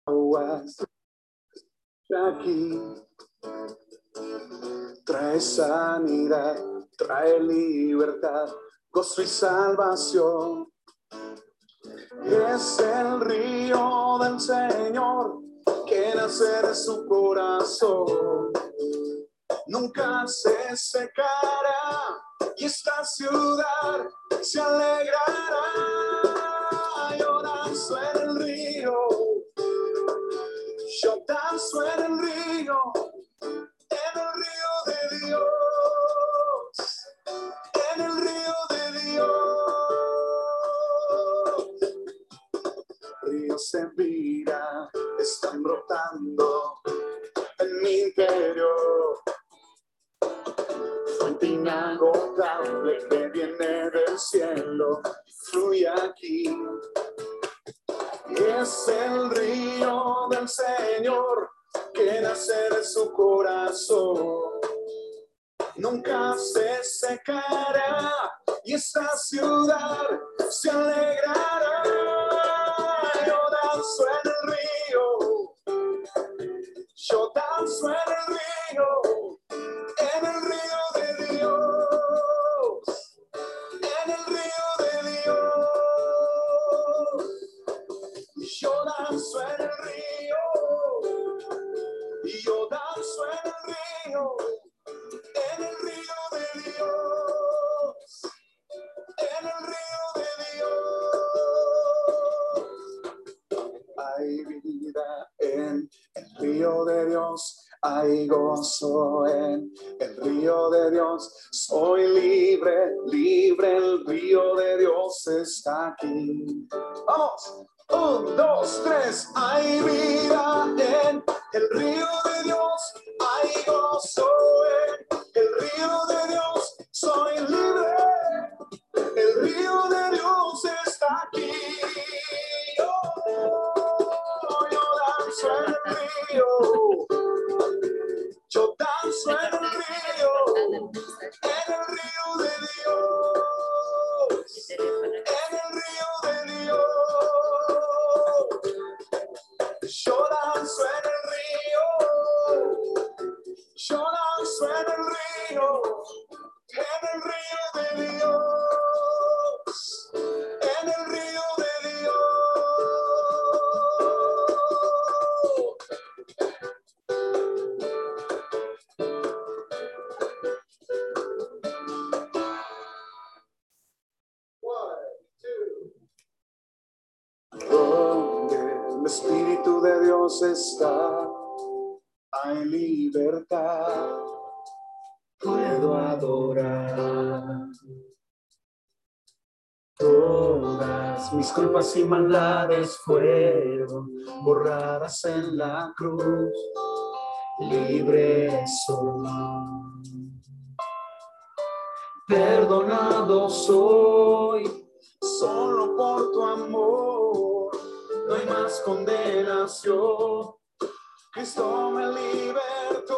aguas de aquí. Trae sanidad, trae libertad, gozo y salvación. Es el río del Señor que nace de su corazón. Nunca se secará y esta ciudad se alegrará. Yo danzo en el río, yo danzo en el río de Dios, en el río de Dios. Ríos de vida están brotando en mi interior. Fuente inagotable que viene del cielo, fluye aquí. Es el río del Señor que nace de su corazón. Nunca se secará y esta ciudad se alegrará. Yo danzo en el río, yo danzo en el río de Dios, en el río de Dios. Yo danzo en el río, y yo danzo en el río de Dios, en el río de Dios. Hay vida en el río de Dios, hay gozo en el río de Dios. Soy libre, libre, el río de Dios está aquí. Vamos. 1, 2, 3. Hay vida en el río de Dios, hay gozo en el río de Dios. Soy libre, el río de Dios está aquí. Yo danzo en el río, yo danzo en el río de Dios, en el río de Dios. Yo danzo en el río, yo danzo en el río de Dios, en el río de Dios. Donde el Espíritu de Dios está, hay libertad. Puedo adorar. Todas mis culpas y maldades fueron borradas en la cruz. Libre soy. Perdonado soy. Solo por tu amor. No hay más condenación. Cristo me libertó.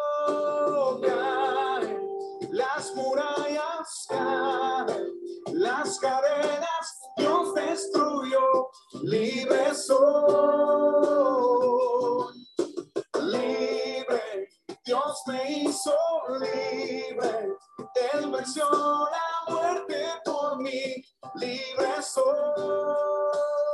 Caen las murallas, caen las cadenas, Dios destruyó. Libre soy, libre, Dios me hizo libre. Él venció la muerte por mí. Libre soy.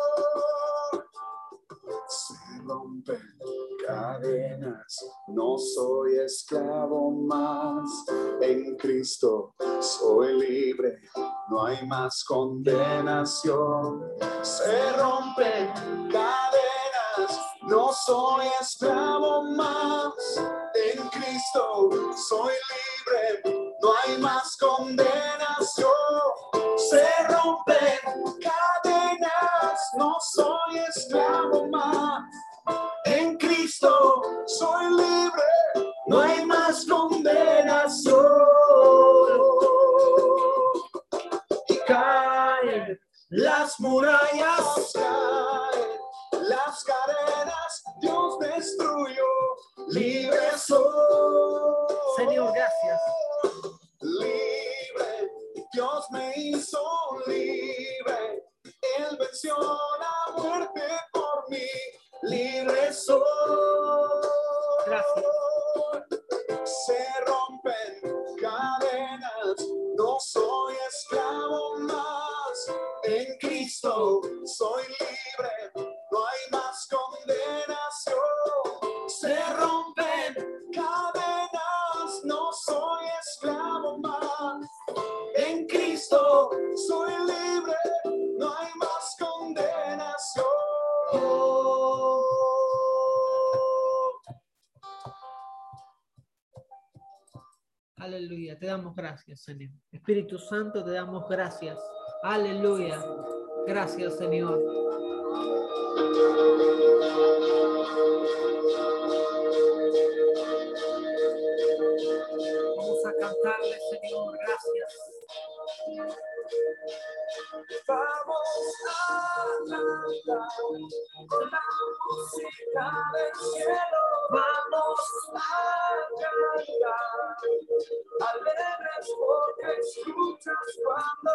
Se rompen cadenas, no soy esclavo más. En Cristo soy libre, no hay más condenación. Se rompen cadenas, no soy esclavo más. En Cristo soy libre, no hay más condenación. Se rompen cadenas, no soy esclavo más. En Cristo soy libre, no hay más condenación. Y caen las murallas, caen las cadenas, Dios destruyó. Libre soy. Señor, gracias. Libre, Dios me hizo libre. Él venció la muerte por mí. Libre libre soy. Gracias. Se rompen cadenas, no soy esclavo más. En Cristo soy libre, no hay más condenación. Se rompen cadenas, no soy esclavo más. En Cristo soy libre, no hay más condenación. Aleluya, te damos gracias, Señor. Espíritu Santo, te damos gracias. Aleluya. Gracias, Señor. Vamos a cantarle, Señor, gracias. Vamos a cantar la música del cielo. Vamos a cantar alegres porque escuchas cuando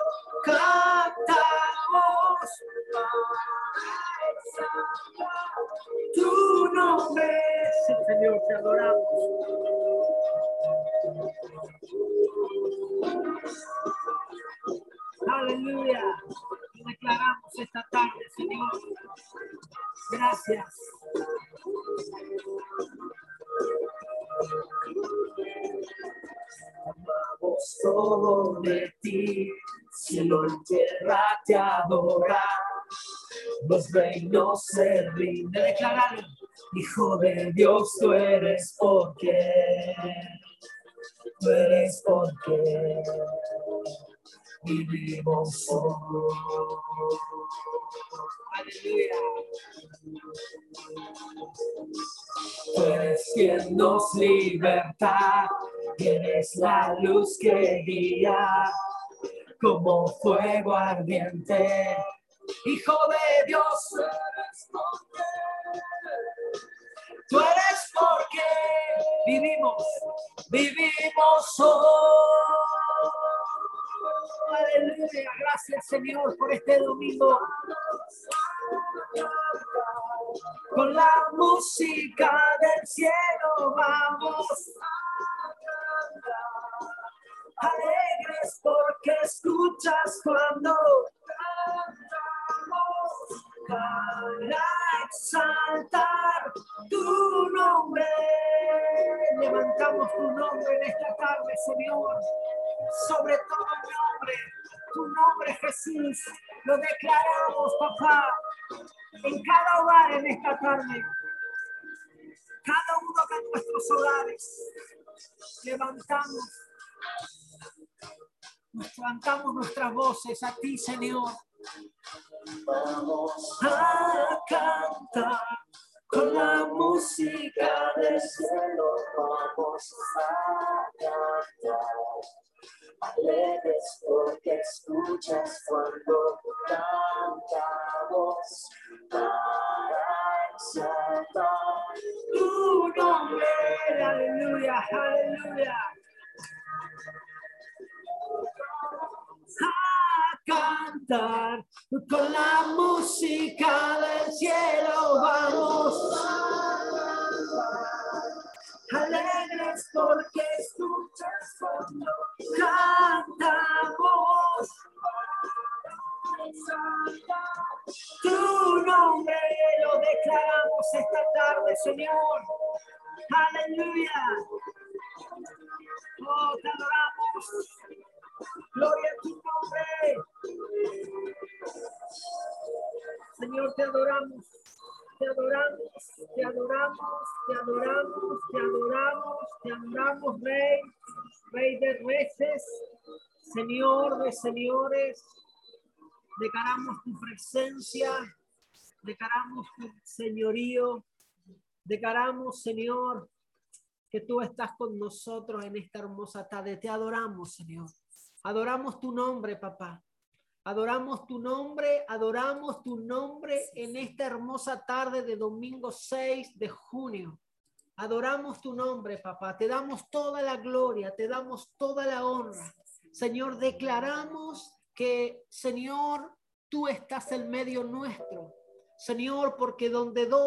cantamos para exaltar tu nombre. Sí, Señor, te adoramos. Aleluya. Te declaramos esta tarde, Señor. Gracias. Amamos todo de ti, cielo y tierra te adora. Los reinos se rinden. Declararlo. Hijo de Dios, tú eres porque vivimos hoy. Aleluya. Tú eres quien nos liberta, eres la luz que guía como fuego ardiente. Hijo de Dios, tú eres porque vivimos hoy. Aleluya. Gracias, Señor, por este domingo. Con la música del cielo vamos alegres porque escuchas cuando cantamos para exaltar tu nombre. Levantamos tu nombre en esta tarde, Señor. Sobre todo el nombre, tu nombre, Jesús. Lo declaramos, papá, en cada hogar en esta tarde. Cada uno de nuestros hogares. Levantamos nuestras voces a ti, Señor. Vamos a cantar con la música del cielo. Vamos a cantar alegres porque escuchas cuando cantamos para exaltar tu nombre. Aleluya, aleluya. A cantar con la música del cielo. Vamos alegres porque escuchas cuando cantamos tu nombre. Lo declaramos esta tarde, Señor. Aleluya. Oh, te adoramos. Gloria a tu nombre. Señor, te adoramos. Te adoramos, te adoramos, te adoramos, te adoramos, te adoramos, Rey, Rey de Reyes, Señor de señores. Declaramos tu presencia, declaramos tu señorío, declaramos, Señor, que tú estás con nosotros en esta hermosa tarde. Te adoramos, Señor. Adoramos tu nombre, papá. Adoramos tu nombre en esta hermosa tarde de domingo 6 de junio. Adoramos tu nombre, papá. Te damos toda la gloria, te damos toda la honra. Señor, declaramos que, Señor, tú estás en medio nuestro. Señor, porque donde dos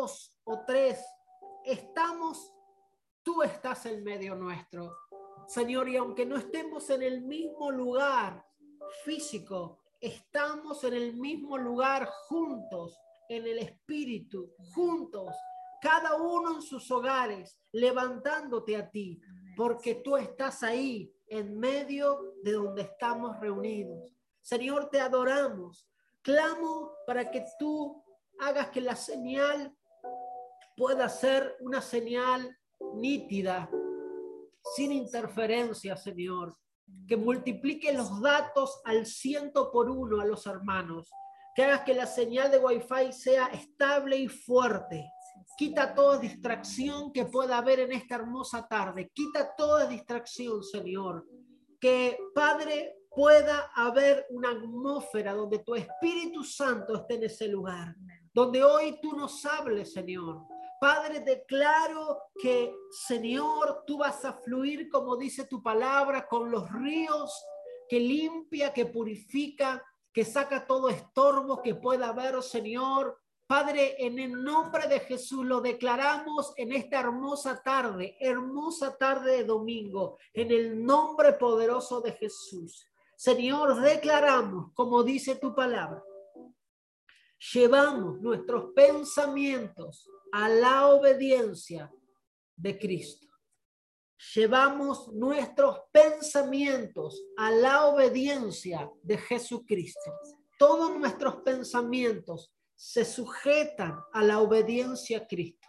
o tres estamos, tú estás en medio nuestro. Señor, y aunque no estemos en el mismo lugar físico, estamos en el mismo lugar juntos, en el espíritu, juntos, cada uno en sus hogares, levantándote a ti, porque tú estás ahí, en medio de donde estamos reunidos. Señor, te adoramos. Clamo para que tú hagas que la señal pueda ser una señal nítida, sin interferencia, Señor. Que multiplique los datos al 100 por 1 a los hermanos. Que hagas que la señal de Wi-Fi sea estable y fuerte. Quita toda distracción que pueda haber en esta hermosa tarde. Quita toda distracción, Señor. Que, Padre, pueda haber una atmósfera donde tu Espíritu Santo esté en ese lugar. Donde hoy tú nos hables, Señor. Padre, declaro que, Señor, tú vas a fluir, como dice tu palabra, con los ríos que limpia, que purifica, que saca todo estorbo que pueda haber, Señor. Padre, en el nombre de Jesús lo declaramos en esta hermosa tarde de domingo, en el nombre poderoso de Jesús. Señor, declaramos, como dice tu palabra, llevamos nuestros pensamientos a la obediencia de Cristo. Llevamos nuestros pensamientos a la obediencia de Jesucristo. Todos nuestros pensamientos se sujetan a la obediencia a Cristo.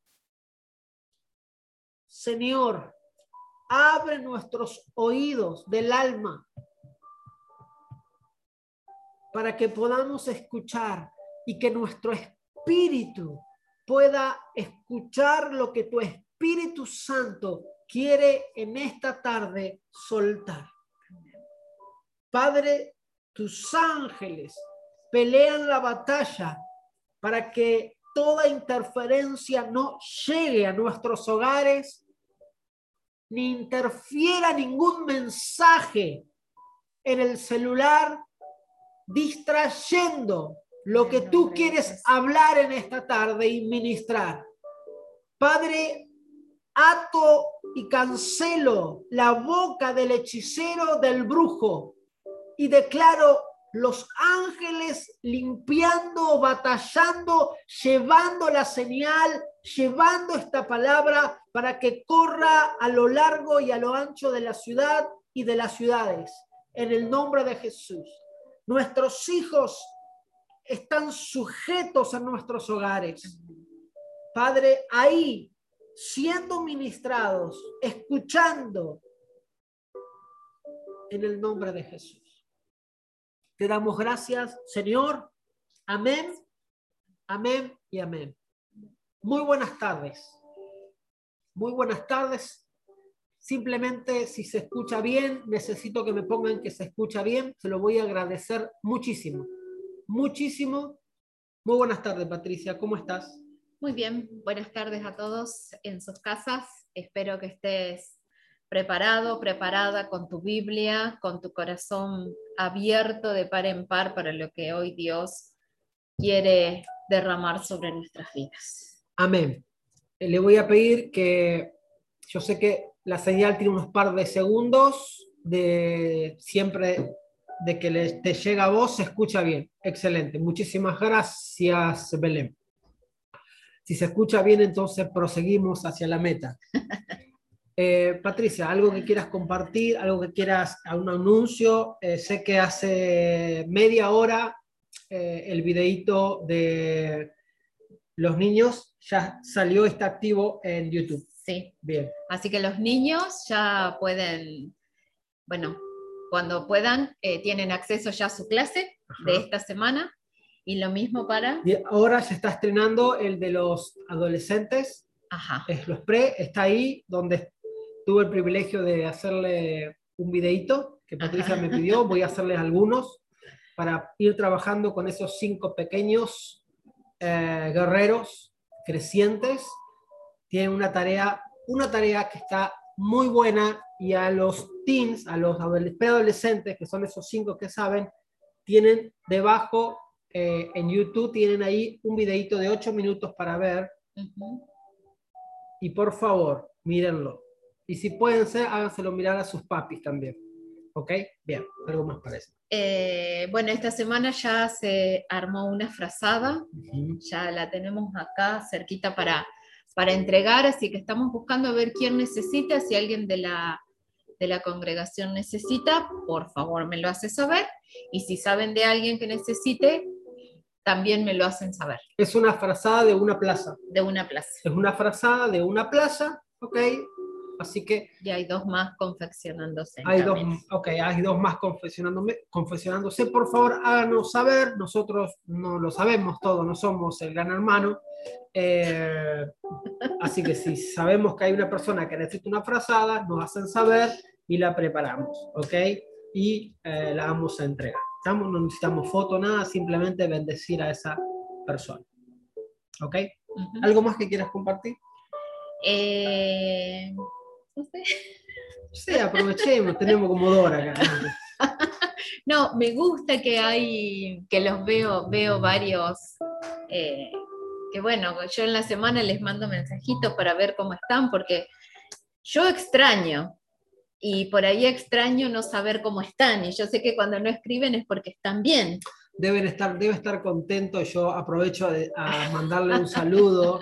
Señor, abre nuestros oídos del alma para que podamos escuchar y que nuestro espíritu pueda escuchar lo que tu Espíritu Santo quiere en esta tarde soltar. Padre, tus ángeles pelean la batalla para que toda interferencia no llegue a nuestros hogares, ni interfiera ningún mensaje en el celular, distrayendo lo que tú quieres hablar en esta tarde y ministrar. Padre, ato y cancelo la boca del hechicero, del brujo, y declaro los ángeles limpiando, batallando, llevando la señal, llevando esta palabra para que corra a lo largo y a lo ancho de la ciudad y de las ciudades. En el nombre de Jesús. Nuestros hijos están sujetos a nuestros hogares. Padre, ahí, siendo ministrados, escuchando, en el nombre de Jesús. Te damos gracias, Señor. Amén, amén y amén. Muy buenas tardes. Muy buenas tardes. Simplemente, si se escucha bien, necesito que me pongan que se escucha bien. Se lo voy a agradecer muchísimo. Muchísimo. Muy buenas tardes, Patricia. ¿Cómo estás? Muy bien. Buenas tardes a todos en sus casas. Espero que estés preparado, preparada con tu Biblia, con tu corazón abierto de par en par para lo que hoy Dios quiere derramar sobre nuestras vidas. Amén. Le voy a pedir que, yo sé que la señal tiene unos par de segundos, siempre de que te llega a vos, se escucha bien. Excelente. Muchísimas gracias, Belén. Si se escucha bien, entonces proseguimos hacia la meta. Patricia, ¿algo que quieras compartir? ¿Algo que quieras, algún anuncio? Sé que hace media hora el videíto de los niños ya salió, está activo en YouTube. Sí. Bien. Así que los niños ya pueden, bueno, cuando puedan, tienen acceso ya a su clase de esta semana. Y lo mismo para... Y ahora se está estrenando el de los adolescentes. Ajá. Los pre, está ahí donde tuve el privilegio de hacerle un videíto que Patricia me pidió. Voy a hacerles algunos para ir trabajando con esos 5 pequeños guerreros crecientes. Tienen una tarea que está muy buena, y a los teens, a los preadolescentes, que son esos 5 que saben, tienen debajo en YouTube, tienen ahí un videíto de 8 minutos para ver, Ujú. Y por favor, mírenlo. Y si pueden ser, háganselo mirar a sus papis también. ¿Ok? Bien, algo más para eso. Bueno, esta semana ya se armó una frazada, Ujú. ya la tenemos acá cerquita para entregar, así que estamos buscando a ver quién necesita, si alguien de la congregación necesita, por favor me lo hace saber, y si saben de alguien que necesite, también me lo hacen saber, Es una frazada de una plaza. de una plaza. Es una frazada de una plaza, ¿ok? Así que Y hay 2 más confeccionándose hay dos, también. okay, hay dos más confesionándose. Por favor, háganos saber. Nosotros no lo sabemos todo, no somos el gran hermano. Así que si sabemos que hay una persona que necesita una frazada, nos hacen saber y la preparamos, ¿ok? Y la vamos a entregar. ¿Estamos? No necesitamos foto, nada, simplemente bendecir a esa persona. ¿Ok? Ujú. ¿Algo más que quieras compartir? No sé. Sí, aprovechemos, tenemos como 2 horas acá. No, me gusta que los veo varios, que bueno, yo en la semana les mando mensajitos para ver cómo están, porque yo extraño, y por ahí extraño no saber cómo están, y yo sé que cuando no escriben es porque están bien. Debe estar contento. Yo aprovecho a mandarle un saludo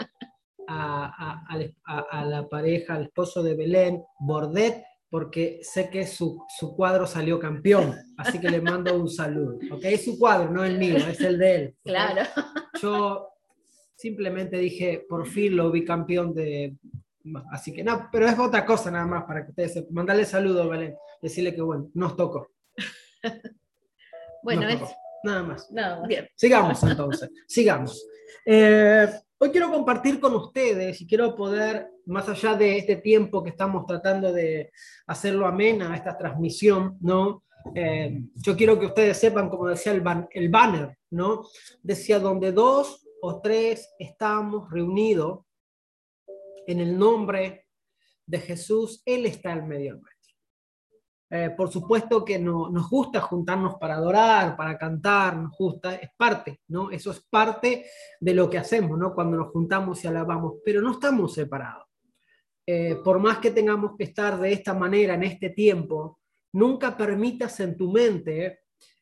a la pareja, al esposo de Belén, Bordet, porque sé que su cuadro salió campeón, así que le mando un saludo. ¿Okay? Es su cuadro, no el mío, es el de él. ¿Okay? Claro. Yo simplemente dije, por fin lo vi campeón de... Así que no, pero es otra cosa nada más para que ustedes sepan. Mandarle saludo, Belén, decirle que bueno, nos tocó. Bueno, Nos tocó. Nada más. nada más. Bien, sigamos entonces, sigamos. Hoy quiero compartir con ustedes y quiero poder, más allá de este tiempo que estamos tratando de hacerlo amena, esta transmisión, ¿no? Yo quiero que ustedes sepan, como decía el banner, ¿no? Decía, donde 2 o 3 estamos reunidos en el nombre de Jesús, Él está en medio nuestro. Por supuesto que nos gusta juntarnos para adorar, para cantar, nos gusta, es parte, ¿no? Eso es parte de lo que hacemos, ¿no? Cuando nos juntamos y alabamos, pero no estamos separados. Por más que tengamos que estar de esta manera en este tiempo, nunca permitas en tu mente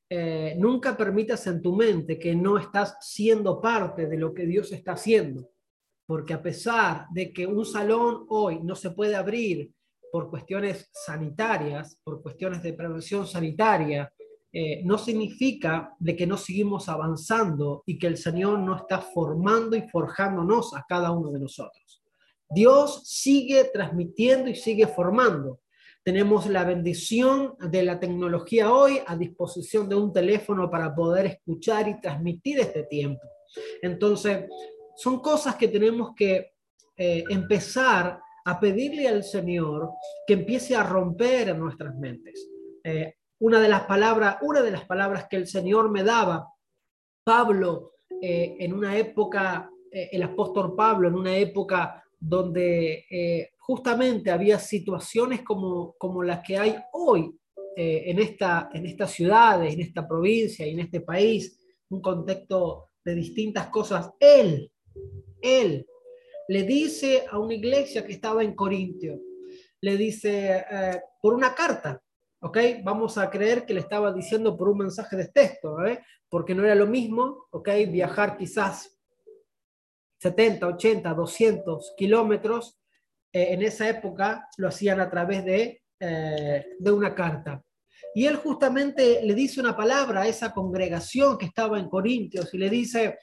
que no estás siendo parte de lo que Dios está haciendo. Porque a pesar de que un salón hoy no se puede abrir por cuestiones sanitarias, por cuestiones de prevención sanitaria, no significa de que no seguimos avanzando y que el Señor no está formando y forjándonos a cada uno de nosotros. Dios sigue transmitiendo y sigue formando. Tenemos la bendición de la tecnología hoy a disposición de un teléfono para poder escuchar y transmitir este tiempo. Entonces, son cosas que tenemos que empezar a pedirle al Señor que empiece a romper en nuestras mentes. Una de las palabras que el Señor me daba, Pablo, en una época, el apóstol Pablo, en una época donde justamente había situaciones como las que hay hoy en estas ciudades, en esta provincia y en este país, un contexto de distintas cosas. Él le dice a una iglesia que estaba en Corintio, le dice por una carta, ¿ok? Vamos a creer que le estaba diciendo por un mensaje de texto, porque no era lo mismo, ¿ok? Viajar quizás 70, 80, 200 kilómetros, en esa época lo hacían a través de una carta. Y él justamente le dice una palabra a esa congregación que estaba en Corintios y le dice,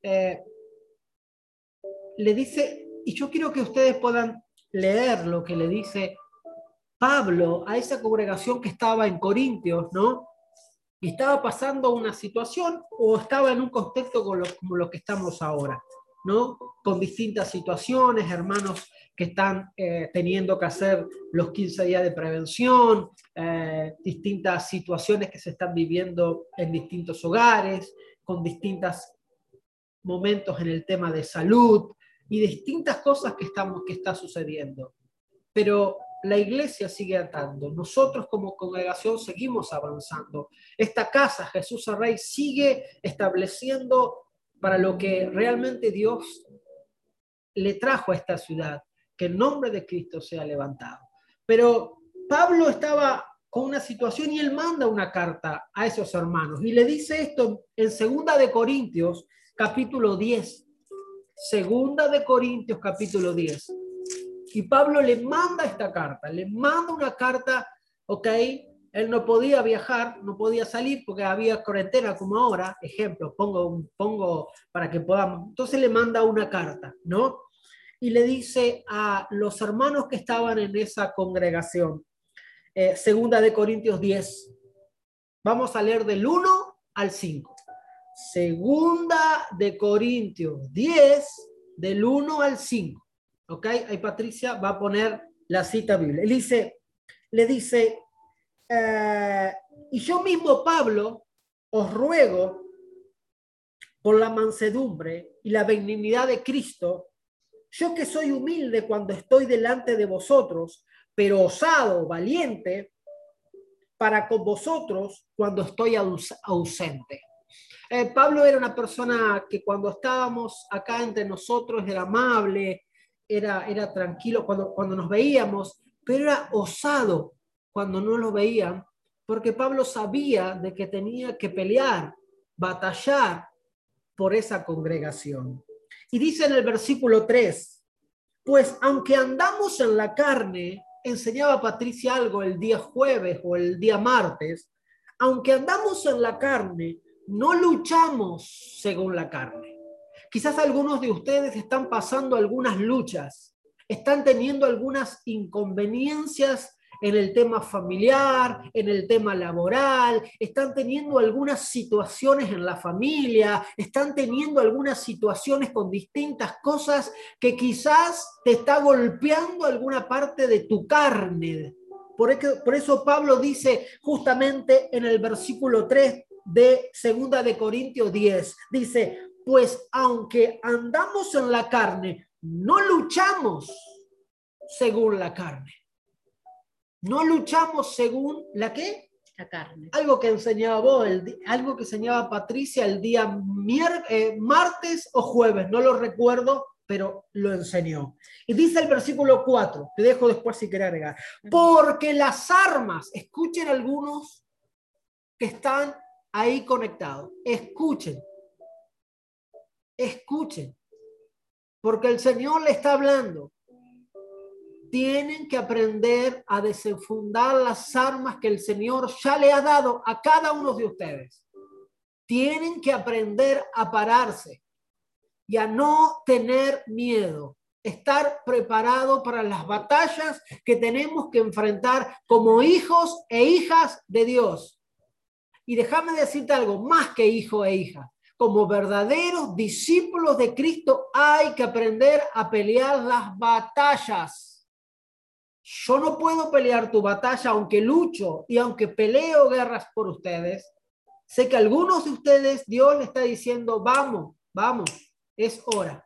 y yo quiero que ustedes puedan leer lo que le dice Pablo a esa congregación que estaba en Corintios, ¿no? Y estaba pasando una situación o estaba en un contexto como lo que estamos ahora, ¿no? Con distintas situaciones, hermanos que están teniendo que hacer los 15 días de prevención, distintas situaciones que se están viviendo en distintos hogares, con distintos momentos en el tema de salud y distintas cosas que está sucediendo. Pero la iglesia sigue andando. Nosotros como congregación seguimos avanzando. Esta casa, Jesús el Rey, sigue estableciendo para lo que realmente Dios le trajo a esta ciudad, que el nombre de Cristo sea levantado. Pero Pablo estaba con una situación y él manda una carta a esos hermanos y le dice esto en 2 de Corintios capítulo 10. 2 de Corintios capítulo 10. Y Pablo le manda esta carta, le manda una carta, ok, él no podía viajar, no podía salir porque había cuarentena como ahora, ejemplo, pongo para que podamos. Entonces le manda una carta, ¿no? Y le dice a los hermanos que estaban en esa congregación, 2 de Corintios 10, vamos a leer del 1 al 5. 2 de Corintios 10, del 1 al 5. ¿Ok? Ahí Patricia va a poner la cita bíblica. Le dice, y yo mismo, Pablo, os ruego por la mansedumbre y la benignidad de Cristo, yo que soy humilde cuando estoy delante de vosotros, pero osado, valiente, para con vosotros cuando estoy ausente. Pablo era una persona que cuando estábamos acá entre nosotros era amable, era tranquilo cuando nos veíamos, pero era osado cuando no lo veían, porque Pablo sabía de que tenía que pelear, batallar por esa congregación. Y dice en el versículo 3, pues aunque andamos en la carne, enseñaba Patricia algo el día jueves o el día martes, aunque andamos en la carne, no luchamos según la carne. Quizás algunos de ustedes están pasando algunas luchas, están teniendo algunas inconveniencias en el tema familiar, en el tema laboral, están teniendo algunas situaciones en la familia, están teniendo algunas situaciones con distintas cosas que quizás te está golpeando alguna parte de tu carne. Por eso Pablo dice justamente en el versículo 3 de 2 de Corintios 10, dice, pues aunque andamos en la carne, no luchamos según la carne. No luchamos según ¿la qué? La carne. Algo que enseñaba vos, algo que enseñaba Patricia el día martes o jueves, no lo recuerdo, pero lo enseñó. Y dice el versículo 4, te dejo después si querés agregar, porque las armas, escuchen algunos que están ahí conectados, escuchen, porque el Señor le está hablando. Tienen que aprender a desenfundar las armas que el Señor ya le ha dado a cada uno de ustedes. Tienen que aprender a pararse y a no tener miedo. Estar preparado para las batallas que tenemos que enfrentar como hijos e hijas de Dios. Y déjame decirte algo, más que hijo e hija. Como verdaderos discípulos de Cristo hay que aprender a pelear las batallas. Yo no puedo pelear tu batalla, aunque lucho y aunque peleo guerras por ustedes. Sé que algunos de ustedes, Dios le está diciendo, vamos, es hora.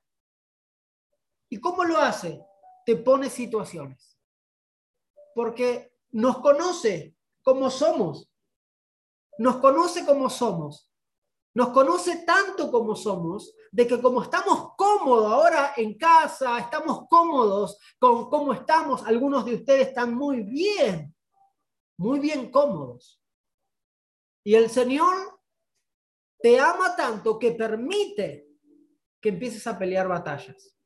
¿Y cómo lo hace? Te pone situaciones. Porque nos conoce como somos. Nos conoce como somos. Nos conoce tanto como somos, de que como estamos cómodos ahora en casa, estamos cómodos con cómo estamos, algunos de ustedes están muy bien cómodos. Y el Señor te ama tanto que permite que empieces a pelear batallas.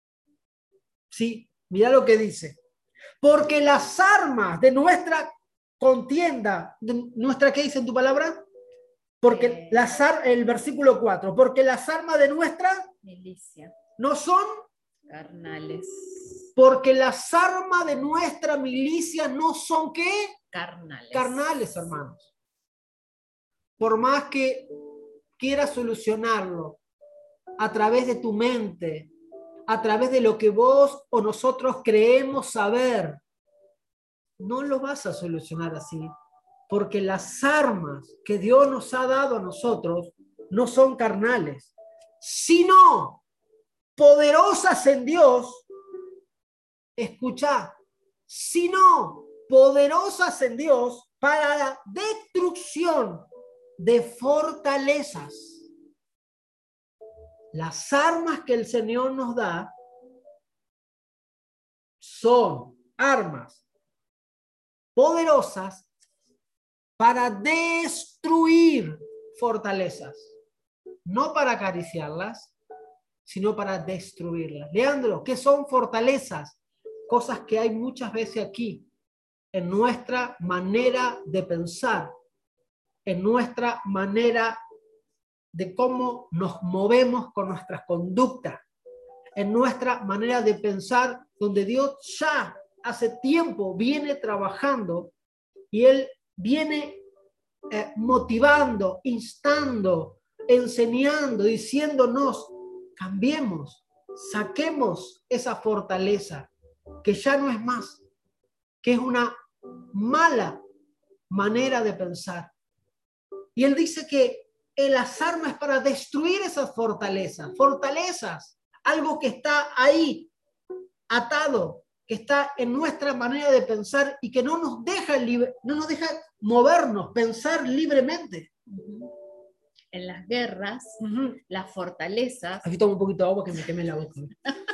Sí, mira lo que dice. Porque las armas de nuestra contienda, ¿qué dice en tu palabra? Porque el versículo 4, porque las armas de nuestra milicia no son carnales. Porque las armas de nuestra milicia no son ¿qué? Carnales, hermanos. Por más que quieras solucionarlo a través de tu mente, a través de lo que vos o nosotros creemos saber, no lo vas a solucionar así. Porque las armas que Dios nos ha dado a nosotros no son carnales, sino poderosas en Dios. Escucha, sino poderosas en Dios para la destrucción de fortalezas. Las armas que el Señor nos da son armas poderosas para destruir fortalezas, no para acariciarlas, sino para destruirlas. Leandro, ¿qué son fortalezas? Cosas que hay muchas veces aquí, en nuestra manera de pensar, en nuestra manera de cómo nos movemos con nuestras conductas, en nuestra manera de pensar, donde Dios ya hace tiempo viene trabajando y Él viene motivando, instando, enseñando, diciéndonos, cambiemos, saquemos esa fortaleza que ya no es más, que es una mala manera de pensar. Y Él dice que las armas es para destruir esas fortalezas, algo que está ahí atado, que está en nuestra manera de pensar y que no nos deja movernos, pensar libremente. En las guerras, las fortalezas. Aquí tomo un poquito de agua que me queme la boca.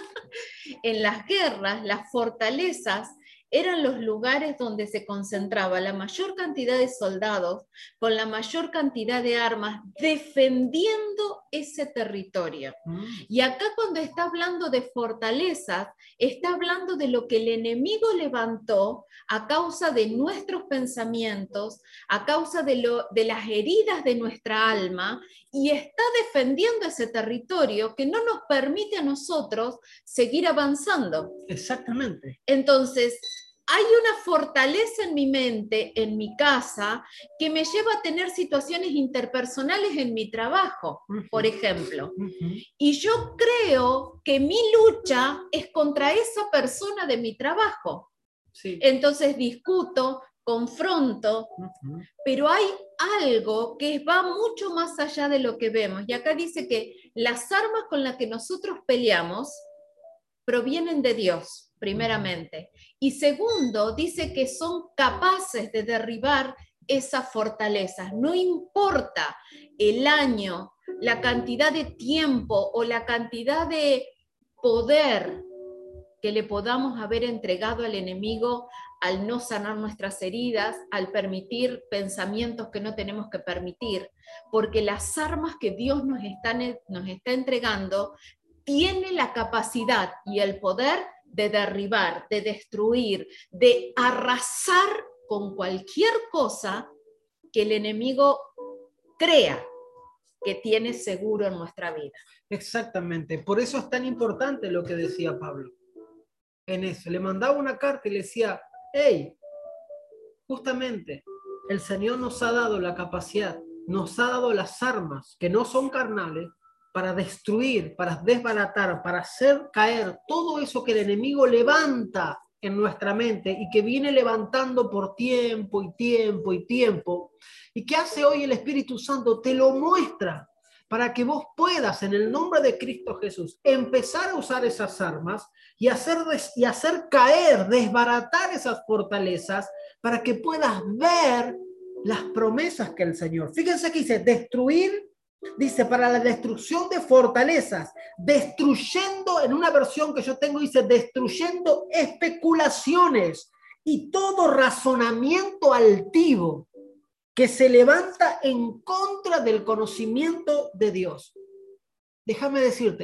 En las guerras, las fortalezas eran los lugares donde se concentraba la mayor cantidad de soldados con la mayor cantidad de armas defendiendo ese territorio. Y acá cuando está hablando de fortalezas, está hablando de lo que el enemigo levantó a causa de nuestros pensamientos, a causa de las heridas de nuestra alma, y está defendiendo ese territorio que no nos permite a nosotros seguir avanzando. Exactamente. Entonces, hay una fortaleza en mi mente, en mi casa, que me lleva a tener situaciones interpersonales en mi trabajo, por ejemplo. Y yo creo que mi lucha es contra esa persona de mi trabajo. Sí. Entonces discuto, confronto, pero hay algo que va mucho más allá de lo que vemos. Y acá dice que las armas con las que nosotros peleamos provienen de Dios, primeramente. Y segundo, dice que son capaces de derribar esas fortalezas. No importa el año, la cantidad de tiempo o la cantidad de poder que le podamos haber entregado al enemigo al no sanar nuestras heridas, al permitir pensamientos que no tenemos que permitir, porque las armas que Dios nos está entregando tiene la capacidad y el poder de derribar, de destruir, de arrasar con cualquier cosa que el enemigo crea que tiene seguro en nuestra vida. Exactamente. Por eso es tan importante lo que decía Pablo. En eso, le mandaba una carta y le decía, hey, justamente el Señor nos ha dado la capacidad, nos ha dado las armas que no son carnales para destruir, para desbaratar, para hacer caer todo eso que el enemigo levanta en nuestra mente y que viene levantando por tiempo y tiempo y tiempo. ¿Y qué hace hoy el Espíritu Santo? Te lo muestra para que vos puedas, en el nombre de Cristo Jesús, empezar a usar esas armas y hacer caer, desbaratar esas fortalezas para que puedas ver las promesas que el Señor. Fíjense que dice, destruir, dice, para la destrucción de fortalezas, destruyendo, en una versión que yo tengo, dice, destruyendo especulaciones y todo razonamiento altivo que se levanta en contra del conocimiento de Dios. Déjame decirte,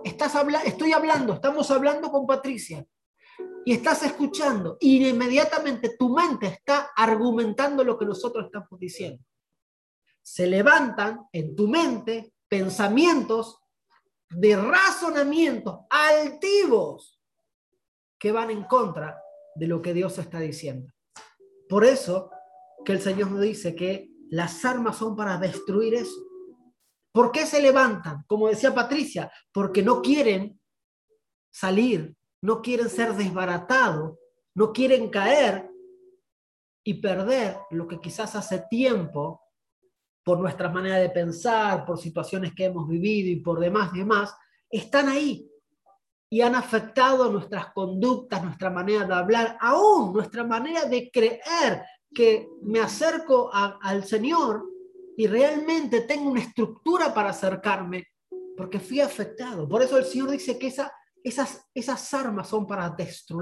estamos hablando con Patricia y estás escuchando y inmediatamente tu mente está argumentando lo que nosotros estamos diciendo. Se levantan en tu mente pensamientos de razonamientos altivos que van en contra de lo que Dios está diciendo. Por eso que el Señor nos dice que las armas son para destruir eso. ¿Por qué se levantan? Como decía Patricia, porque no quieren salir, no quieren ser desbaratados, no quieren caer y perder lo que quizás hace tiempo, por nuestra manera de pensar, por situaciones que hemos vivido y por demás, están ahí y han afectado nuestras conductas, nuestra manera de hablar, aún nuestra manera de creer que me acerco al Señor y realmente tengo una estructura para acercarme porque fui afectado. Por eso el Señor dice que esas armas son para destruir.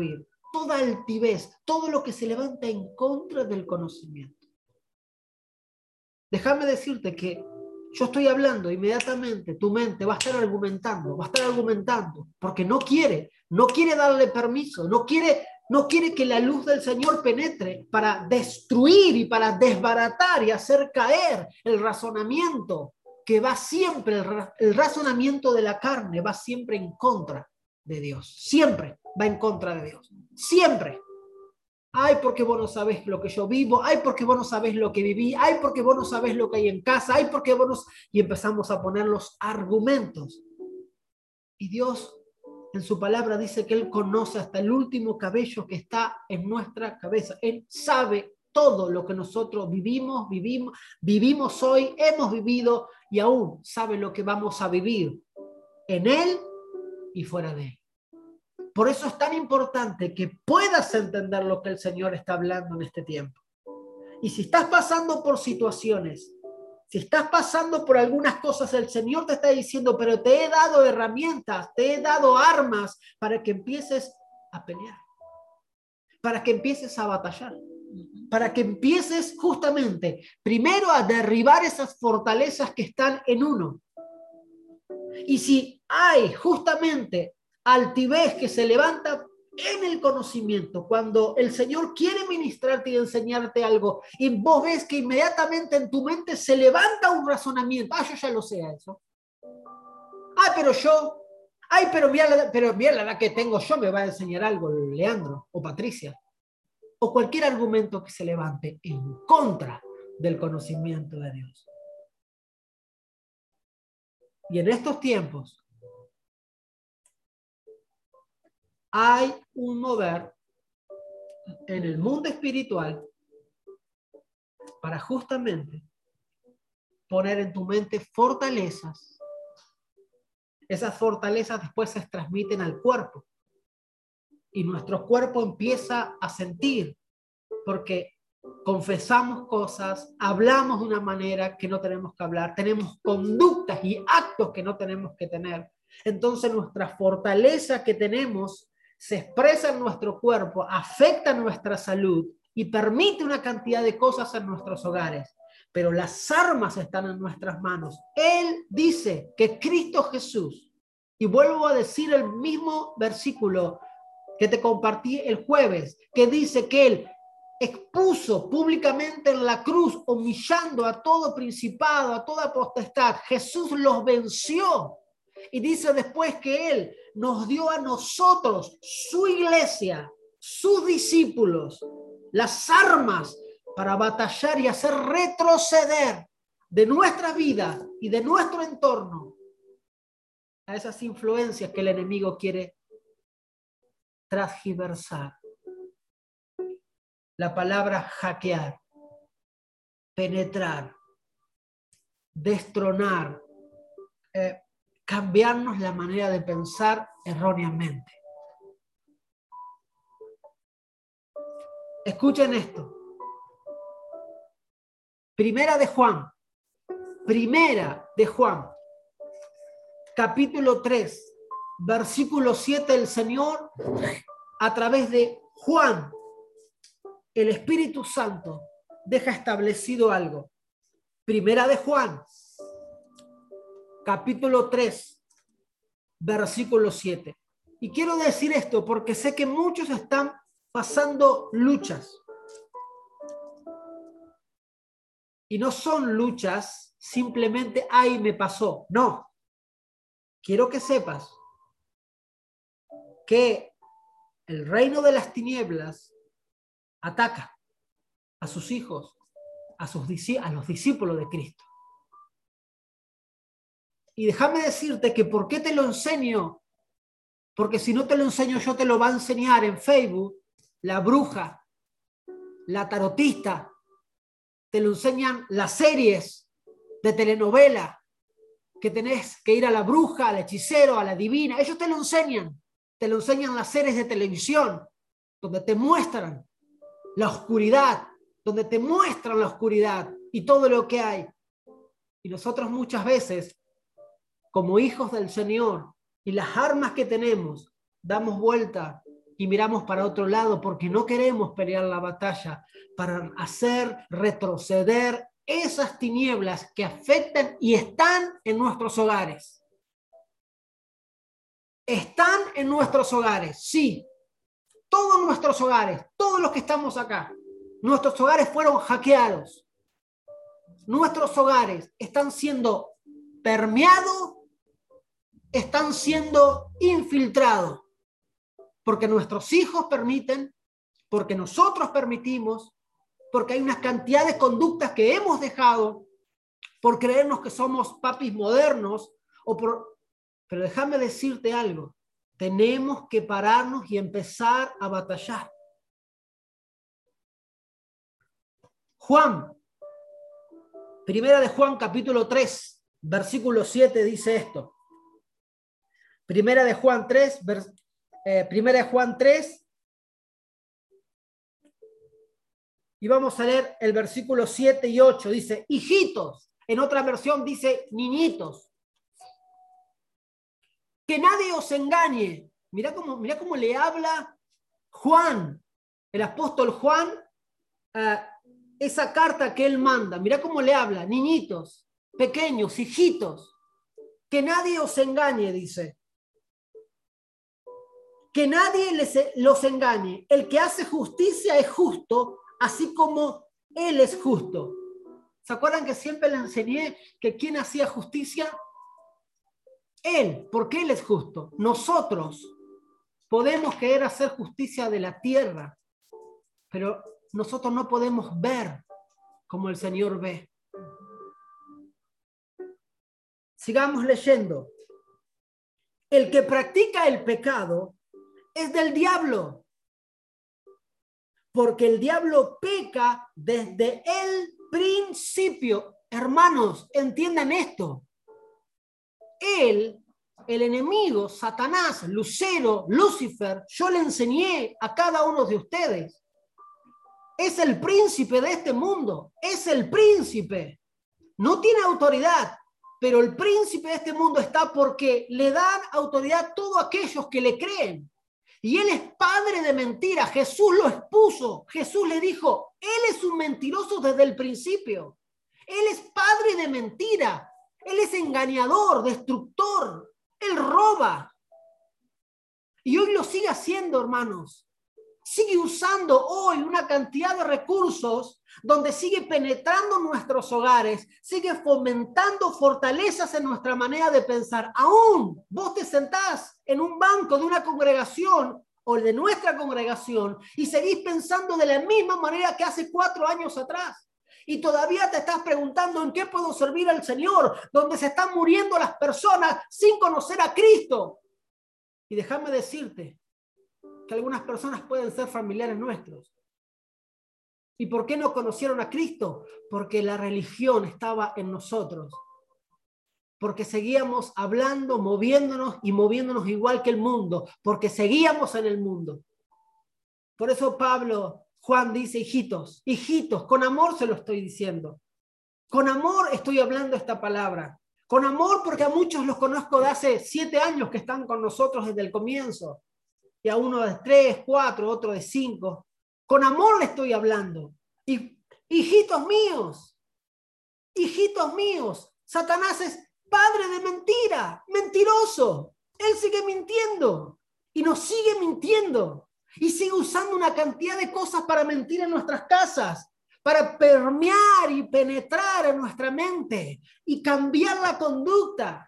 toda altivez, todo lo que se levanta en contra del conocimiento. Déjame decirte que yo estoy hablando, inmediatamente tu mente va a estar argumentando, porque no quiere darle permiso, no quiere que la luz del Señor penetre para destruir y para desbaratar y hacer caer el razonamiento que va siempre, el razonamiento de la carne va siempre en contra de Dios, siempre va en contra de Dios, siempre. Ay, porque vos no sabés lo que yo vivo. Ay, porque vos no sabés lo que viví. Ay, porque vos no sabés lo que hay en casa. Ay, porque vos no... Y empezamos a poner los argumentos. Y Dios en su palabra dice que Él conoce hasta el último cabello que está en nuestra cabeza. Él sabe todo lo que nosotros vivimos hoy, hemos vivido y aún sabe lo que vamos a vivir en Él y fuera de Él. Por eso es tan importante que puedas entender lo que el Señor está hablando en este tiempo. Y si estás pasando por situaciones, si estás pasando por algunas cosas, el Señor te está diciendo, pero te he dado herramientas, te he dado armas para que empieces a pelear, para que empieces a batallar, para que empieces justamente, primero a derribar esas fortalezas que están en uno. Y si hay justamente altivez que se levanta en el conocimiento, cuando el Señor quiere ministrarte y enseñarte algo, y vos ves que inmediatamente en tu mente se levanta un razonamiento, yo ya lo sé eso. Pero mira la edad que tengo yo, me va a enseñar algo Leandro o Patricia. O cualquier argumento que se levante en contra del conocimiento de Dios. Y en estos tiempos, hay un mover en el mundo espiritual para justamente poner en tu mente fortalezas. Esas fortalezas después se transmiten al cuerpo y nuestro cuerpo empieza a sentir porque confesamos cosas, hablamos de una manera que no tenemos que hablar, tenemos conductas y actos que no tenemos que tener. Entonces nuestra fortaleza que tenemos se expresa en nuestro cuerpo, afecta nuestra salud y permite una cantidad de cosas en nuestros hogares. Pero las armas están en nuestras manos. Él dice que Cristo Jesús, y vuelvo a decir el mismo versículo que te compartí el jueves, que dice que Él expuso públicamente en la cruz, humillando a todo principado, a toda potestad. Jesús los venció. Y dice después que Él nos dio a nosotros, su iglesia, sus discípulos, las armas para batallar y hacer retroceder de nuestra vida y de nuestro entorno a esas influencias que el enemigo quiere transgiversar. La palabra hackear, penetrar, destronar, cambiarnos la manera de pensar erróneamente. Escuchen esto. Primera de Juan, capítulo 3, versículo 7, el Señor, a través de Juan, el Espíritu Santo, deja establecido algo. Primera de Juan, capítulo 3, versículo 7. Y quiero decir esto porque sé que muchos están pasando luchas. Y no son luchas simplemente, ay, me pasó. No. Quiero que sepas que el reino de las tinieblas ataca a sus hijos, a los discípulos de Cristo. Y déjame decirte que ¿por qué te lo enseño? Porque si no te lo enseño yo, te lo va a enseñar en Facebook la bruja, la tarotista, te lo enseñan las series de telenovela, que tenés que ir a la bruja, al hechicero, a la divina. Ellos te lo enseñan las series de televisión, donde te muestran la oscuridad, y todo lo que hay. Y nosotros muchas veces, como hijos del Señor, y las armas que tenemos, damos vuelta y miramos para otro lado porque no queremos pelear la batalla para hacer retroceder esas tinieblas que afectan y están en nuestros hogares. Están en nuestros hogares, sí. Todos nuestros hogares, todos los que estamos acá, nuestros hogares fueron hackeados. Nuestros hogares están siendo permeados, están siendo infiltrados. Porque nuestros hijos permiten, porque nosotros permitimos, porque hay una cantidad de conductas que hemos dejado por creernos que somos papis modernos. Pero déjame decirte algo. Tenemos que pararnos y empezar a batallar. Primera de Juan, capítulo 3, versículo 7 dice esto. Primera de Juan 3, y vamos a leer el versículo 7 y 8. Dice, hijitos. En otra versión dice, niñitos. Que nadie os engañe. Mirá cómo le habla Juan, el apóstol Juan, esa carta que él manda. Mirá cómo le habla, niñitos, pequeños, hijitos. Que nadie os engañe, dice. Que nadie los engañe. El que hace justicia es justo, así como él es justo. ¿Se acuerdan que siempre les enseñé que quién hacía justicia? Él, porque él es justo. Nosotros podemos querer hacer justicia de la tierra, pero nosotros no podemos ver como el Señor ve. Sigamos leyendo. El que practica el pecado es del diablo, porque el diablo peca desde el principio. Hermanos, entiendan esto. Él, el enemigo, Satanás, Lucero, Lucifer, yo le enseñé a cada uno de ustedes. Es el príncipe de este mundo, es el príncipe. No tiene autoridad, pero el príncipe de este mundo está porque le dan autoridad a todos aquellos que le creen. Y él es padre de mentira. Jesús lo expuso. Jesús le dijo, él es un mentiroso desde el principio. Él es padre de mentira. Él es engañador, destructor. Él roba. Y hoy lo sigue haciendo, hermanos. Sigue usando hoy una cantidad de recursos donde sigue penetrando nuestros hogares, sigue fomentando fortalezas en nuestra manera de pensar. Aún vos te sentás en un banco de una congregación o de nuestra congregación y seguís pensando de la misma manera que hace 4 años atrás. Y todavía te estás preguntando en qué puedo servir al Señor, donde se están muriendo las personas sin conocer a Cristo. Y déjame decirte que algunas personas pueden ser familiares nuestros. ¿Y por qué no conocieron a Cristo? Porque la religión estaba en nosotros. Porque seguíamos hablando, moviéndonos igual que el mundo. Porque seguíamos en el mundo. Por eso Juan dice, hijitos, hijitos, con amor se lo estoy diciendo. Con amor estoy hablando esta palabra. Con amor porque a muchos los conozco de hace 7 años que están con nosotros desde el comienzo. Y a uno de 3, 4, otro de 5. Con amor le estoy hablando. Y, hijitos míos, Satanás es padre de mentira, mentiroso. Él sigue mintiendo y nos sigue mintiendo y sigue usando una cantidad de cosas para mentir en nuestras casas, para permear y penetrar en nuestra mente y cambiar la conducta.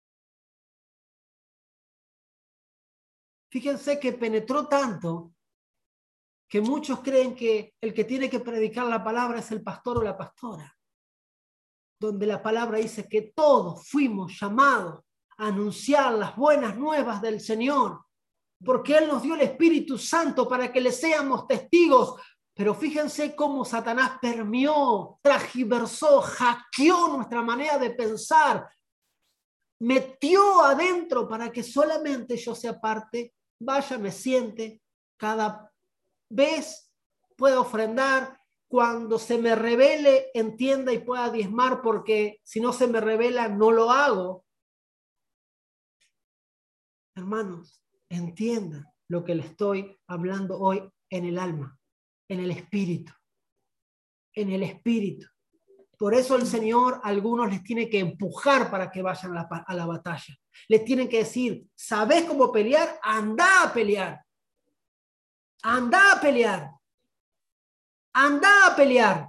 Fíjense que penetró tanto que muchos creen que el que tiene que predicar la palabra es el pastor o la pastora. Donde la palabra dice que todos fuimos llamados a anunciar las buenas nuevas del Señor. Porque Él nos dio el Espíritu Santo para que le seamos testigos. Pero fíjense cómo Satanás permeó, tragiversó, hackeó nuestra manera de pensar. Metió adentro para que solamente yo sea parte. Vaya, me siente, cada vez pueda ofrendar, cuando se me revele, entienda y pueda diezmar, porque si no se me revela, no lo hago. Hermanos, entiendan, lo que le estoy hablando hoy en el alma, en el espíritu. En el espíritu. Por eso el Señor a algunos les tiene que empujar para que vayan a la batalla. Les tienen que decir, ¿sabés cómo pelear? Anda a pelear. Anda a pelear. Anda a pelear.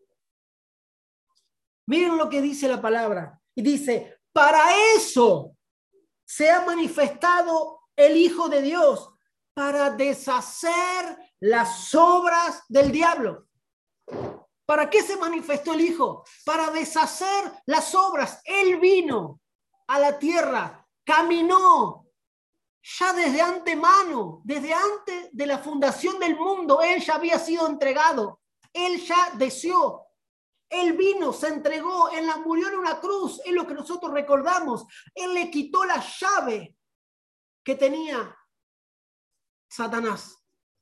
Miren lo que dice la palabra. Y dice, para eso se ha manifestado el Hijo de Dios, para deshacer las obras del diablo. ¿Para qué se manifestó el Hijo? Para deshacer las obras. Él vino a la tierra, caminó ya desde antemano, desde antes de la fundación del mundo. Él ya había sido entregado. Él ya deseó. Él vino, se entregó, murió en una cruz. Es lo que nosotros recordamos. Él le quitó la llave que tenía Satanás.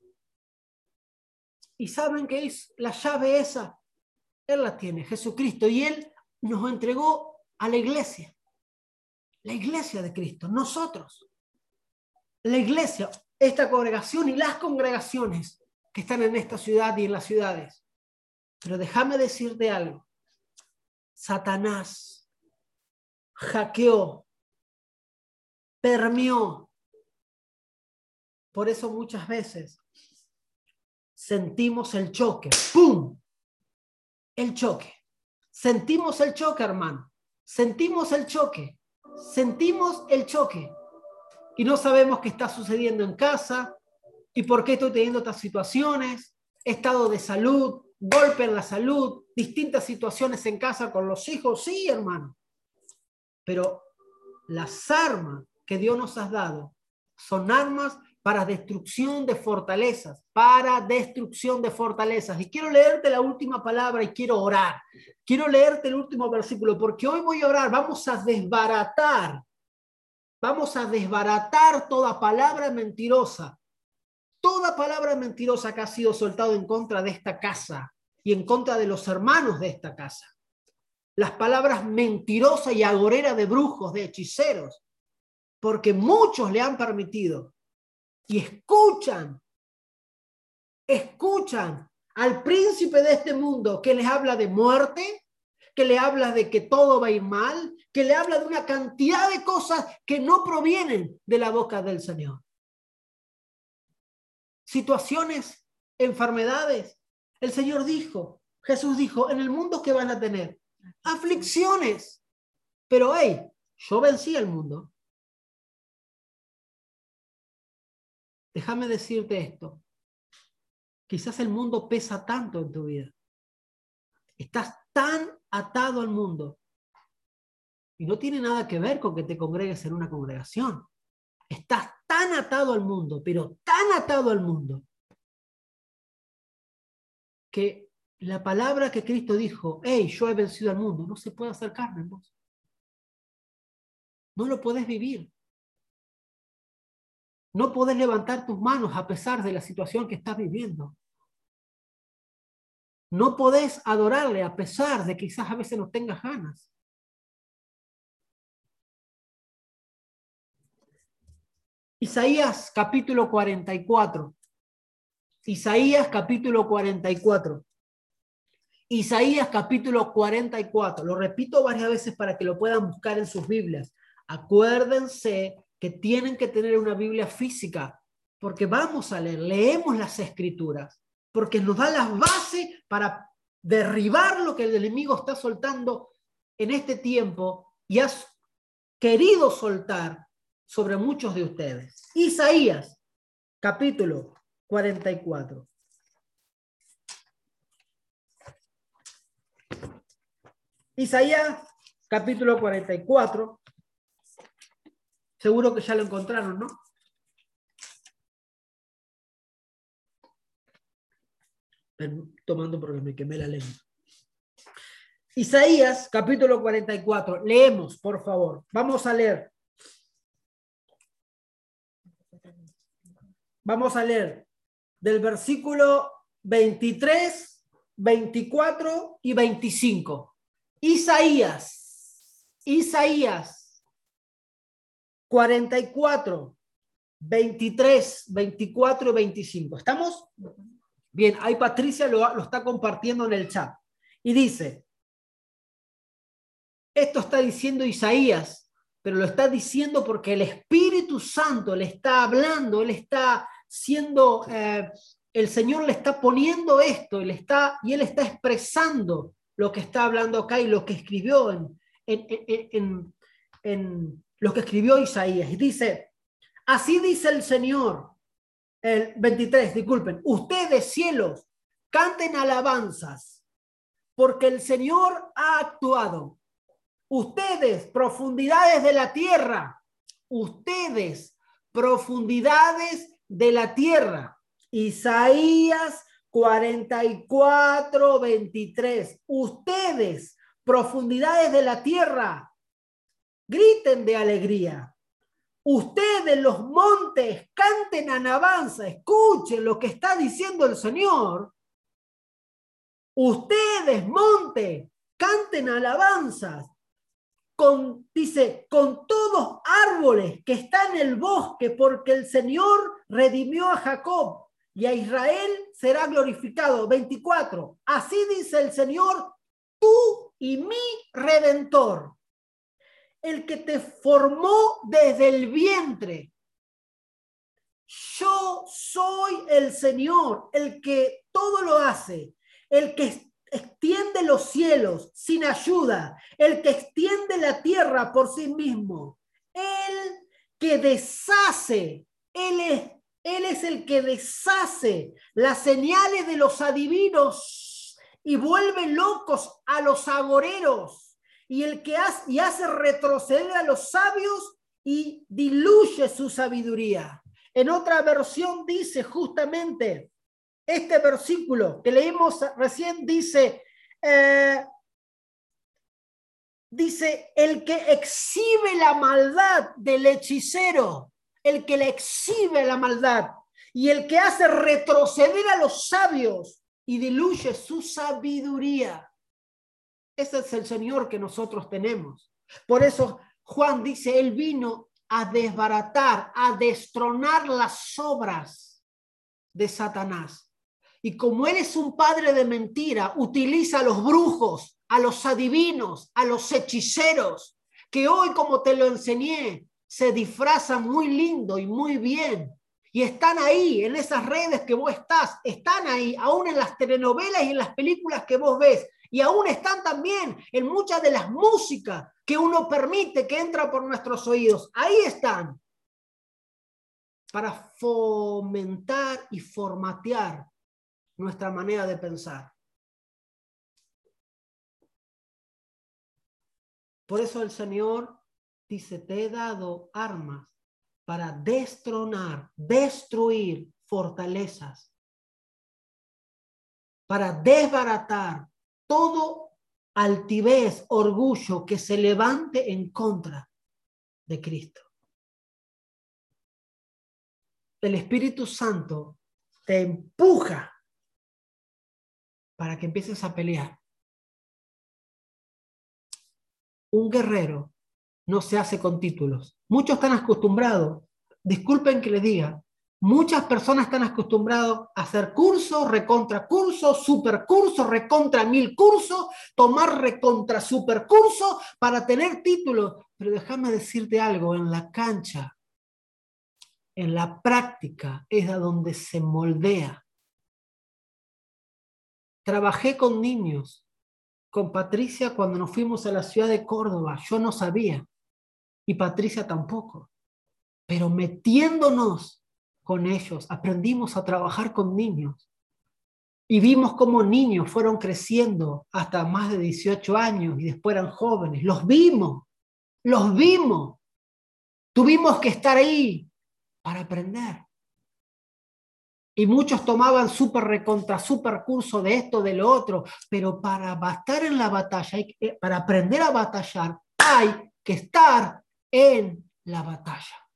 ¿Y saben qué es la llave esa? Él la tiene, Jesucristo, y Él nos entregó a la iglesia de Cristo, nosotros, la iglesia, esta congregación y las congregaciones que están en esta ciudad y en las ciudades. Pero déjame decirte algo, Satanás hackeó, permeó. Por eso muchas veces sentimos el choque, ¡pum! El choque. Sentimos el choque, hermano. Sentimos el choque. Sentimos el choque. Y no sabemos qué está sucediendo en casa y por qué estoy teniendo estas situaciones, estado de salud, golpe en la salud, distintas situaciones en casa con los hijos. Sí, hermano. Pero las armas que Dios nos ha dado son armas para destrucción de fortalezas, para destrucción de fortalezas. Y quiero leerte la última palabra y quiero orar. Quiero leerte el último versículo porque hoy voy a orar. Vamos a desbaratar toda palabra mentirosa que ha sido soltada en contra de esta casa y en contra de los hermanos de esta casa. Las palabras mentirosas y agoreras de brujos, de hechiceros, porque muchos le han permitido. Y escuchan al príncipe de este mundo que les habla de muerte, que le habla de que todo va a ir mal, que le habla de una cantidad de cosas que no provienen de la boca del Señor. Situaciones, enfermedades. El Señor dijo, Jesús dijo, en el mundo que van a tener aflicciones. Pero hey, yo vencí al mundo. Déjame decirte esto. Quizás el mundo pesa tanto en tu vida. Estás tan atado al mundo. Y no tiene nada que ver con que te congregues en una congregación. Estás tan atado al mundo, pero tan atado al mundo, que la palabra que Cristo dijo, hey, yo he vencido al mundo, no se puede hacer carne en vos. No lo podés vivir. No podés levantar tus manos a pesar de la situación que estás viviendo. No podés adorarle a pesar de que quizás a veces no tengas ganas. Isaías capítulo 44. Isaías capítulo 44. Isaías capítulo 44. Lo repito varias veces para que lo puedan buscar en sus Biblias. Acuérdense que tienen que tener una Biblia física, porque vamos a leemos las Escrituras, porque nos da las bases para derribar lo que el enemigo está soltando en este tiempo y has querido soltar sobre muchos de ustedes. Isaías, capítulo 44. Isaías, capítulo 44. Seguro que ya lo encontraron, ¿no? Tomando porque me quemé la lengua. Isaías, capítulo 44. Leemos, por favor. Vamos a leer. Vamos a leer del versículo 23, 24 y 25. Isaías 44, 23, 24 y 25. ¿Estamos? Bien, ahí Patricia lo está compartiendo en el chat. Y dice, esto está diciendo Isaías, pero lo está diciendo porque el Espíritu Santo le está hablando, él está siendo, el Señor le está poniendo esto, y él está expresando lo que está hablando acá y lo que escribió en lo que escribió Isaías. Y dice, así dice el Señor, el 23, disculpen, ustedes cielos, canten alabanzas, porque el Señor ha actuado. Ustedes, profundidades de la tierra, ustedes, profundidades de la tierra. Isaías 44, 23. Ustedes, profundidades de la tierra, griten de alegría. Ustedes, los montes, canten alabanza. Escuchen lo que está diciendo el Señor. Ustedes, montes, canten alabanzas. Dice, con todos árboles que están en el bosque, porque el Señor redimió a Jacob y a Israel será glorificado. 24. Así dice el Señor, tú y mi Redentor, el que te formó desde el vientre. Yo soy el Señor, el que todo lo hace, el que extiende los cielos sin ayuda, el que extiende la tierra por sí mismo, el que deshace, él es el que deshace las señales de los adivinos y vuelve locos a los agoreros, y el que hace retroceder a los sabios y diluye su sabiduría. En otra versión dice justamente, este versículo que leímos recién dice, el que exhibe la maldad del hechicero, el que le exhibe la maldad, y el que hace retroceder a los sabios y diluye su sabiduría. Ese es el Señor que nosotros tenemos. Por eso Juan dice, él vino a desbaratar, a destronar las obras de Satanás. Y como él es un padre de mentira, utiliza a los brujos, a los adivinos, a los hechiceros, que hoy, como te lo enseñé, se disfrazan muy lindo y muy bien. Y están ahí, en esas redes que vos están ahí, aún en las telenovelas y en las películas que vos ves. Y aún están también en muchas de las músicas que uno permite que entra por nuestros oídos. Ahí están. Para fomentar y formatear nuestra manera de pensar. Por eso el Señor dice, te he dado armas para destronar, destruir fortalezas, para desbaratar todo altivez, orgullo que se levante en contra de Cristo. El Espíritu Santo te empuja para que empieces a pelear. Un guerrero no se hace con títulos. Muchos están acostumbrados, disculpen que les diga, muchas personas están acostumbrados a hacer cursos, recontra cursos, super cursos, recontra 1000 cursos, tomar recontra super cursos para tener títulos. Pero déjame decirte algo, en la cancha, en la práctica, es a donde se moldea. Trabajé con niños, con Patricia cuando nos fuimos a la ciudad de Córdoba. Yo no sabía, y Patricia tampoco. Pero metiéndonos con ellos, aprendimos a trabajar con niños. Y vimos cómo niños fueron creciendo hasta más de 18 años y después eran jóvenes. Los vimos. Tuvimos que estar ahí para aprender. Y muchos tomaban super curso de esto, de lo otro, pero para estar en la batalla, para aprender a batallar, hay que estar en la batalla.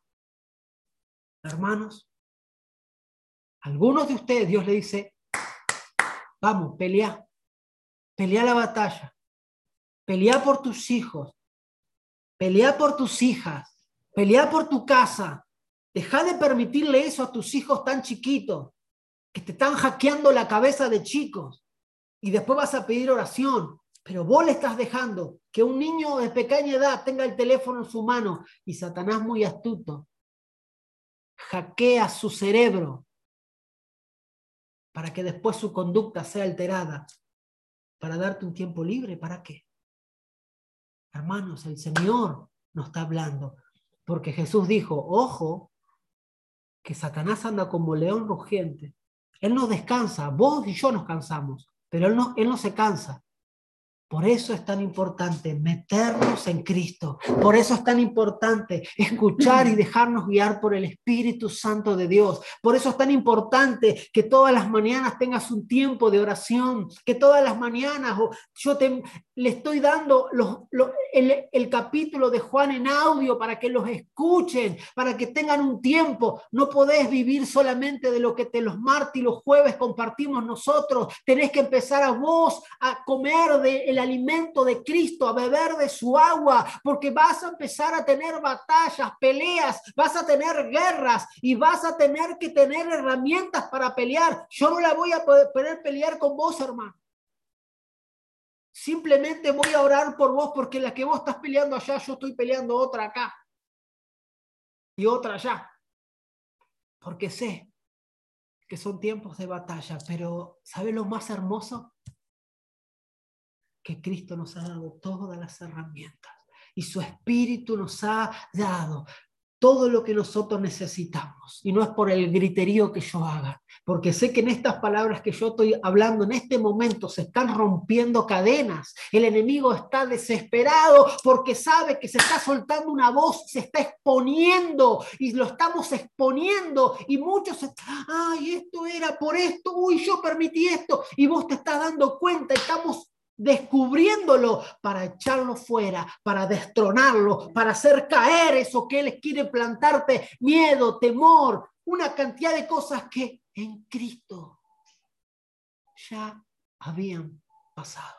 Hermanos, algunos de ustedes Dios le dice, vamos, pelea la batalla, pelea por tus hijos, pelea por tus hijas, pelea por tu casa, Deja de permitirle eso a tus hijos tan chiquitos, que te están hackeando la cabeza de chicos. Y después vas a pedir oración. Pero vos le estás dejando que un niño de pequeña edad tenga el teléfono en su mano. Y Satanás, muy astuto, hackea su cerebro para que después su conducta sea alterada. Para darte un tiempo libre, ¿para qué? Hermanos, el Señor nos está hablando. Porque Jesús dijo, ojo, que Satanás anda como león rugiente. Él no descansa, vos y yo nos cansamos, pero él no se cansa. Por eso es tan importante meternos en Cristo. Por eso es tan importante escuchar y dejarnos guiar por el Espíritu Santo de Dios. Por eso es tan importante que todas las mañanas tengas un tiempo de oración. Que todas las mañanas le estoy dando el capítulo de Juan en audio para que los escuchen, para que tengan un tiempo. No podés vivir solamente de lo que los martes y los jueves compartimos nosotros. Tenés que empezar a vos a comer del alimento de Cristo, a beber de su agua, porque vas a empezar a tener batallas, peleas, vas a tener guerras y vas a tener que tener herramientas para pelear. Yo no la voy a poder pelear con vos, hermano. Simplemente voy a orar por vos, porque la que vos estás peleando allá, yo estoy peleando otra acá y otra allá, porque sé que son tiempos de batalla. Pero ¿sabes lo más hermoso? Que Cristo nos ha dado todas las herramientas y su Espíritu nos ha dado todo lo que nosotros necesitamos. Y no es por el griterío que yo haga, porque sé que en estas palabras que yo estoy hablando en este momento se están rompiendo cadenas. El enemigo está desesperado porque sabe que se está soltando una voz, se está exponiendo y lo estamos exponiendo. Y muchos, ay, esto era por esto, uy, yo permití esto. Y vos te estás dando cuenta, estamos descubriéndolo para echarlo fuera, para destronarlo, para hacer caer eso que él quiere plantarte, miedo, temor, una cantidad de cosas que en Cristo ya habían pasado.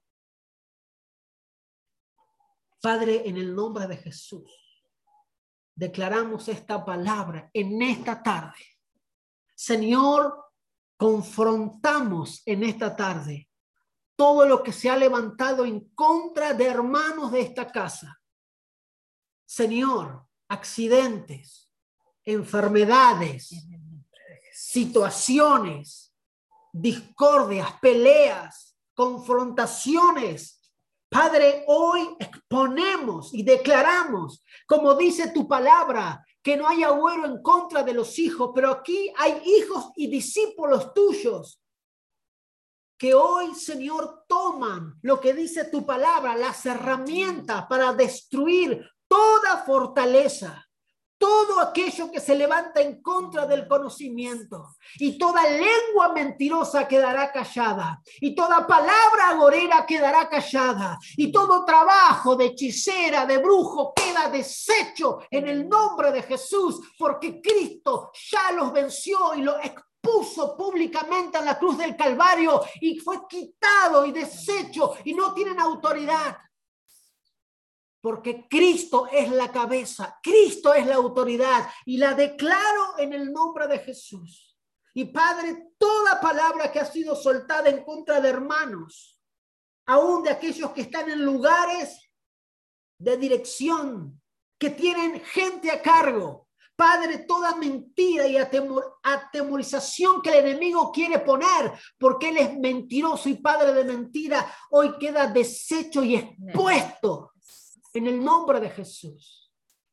Padre, en el nombre de Jesús, declaramos esta palabra en esta tarde. Señor, confrontamos en esta tarde todo lo que se ha levantado en contra de hermanos de esta casa. Señor, accidentes, enfermedades, situaciones, discordias, peleas, confrontaciones. Padre, hoy exponemos y declaramos, como dice tu palabra, que no hay agüero en contra de los hijos, pero aquí hay hijos y discípulos tuyos que hoy, Señor, toman lo que dice tu palabra, las herramientas para destruir toda fortaleza, todo aquello que se levanta en contra del conocimiento, y toda lengua mentirosa quedará callada, y toda palabra agorera quedará callada, y todo trabajo de hechicera, de brujo, queda deshecho en el nombre de Jesús, porque Cristo ya los venció y los puso públicamente en la cruz del Calvario y fue quitado y deshecho y no tienen autoridad. Porque Cristo es la cabeza, Cristo es la autoridad y la declaro en el nombre de Jesús. Y Padre, toda palabra que ha sido soltada en contra de hermanos, aún de aquellos que están en lugares de dirección, que tienen gente a cargo, Padre, toda mentira y atemorización que el enemigo quiere poner, porque él es mentiroso y padre de mentira, hoy queda deshecho y expuesto en el nombre de Jesús.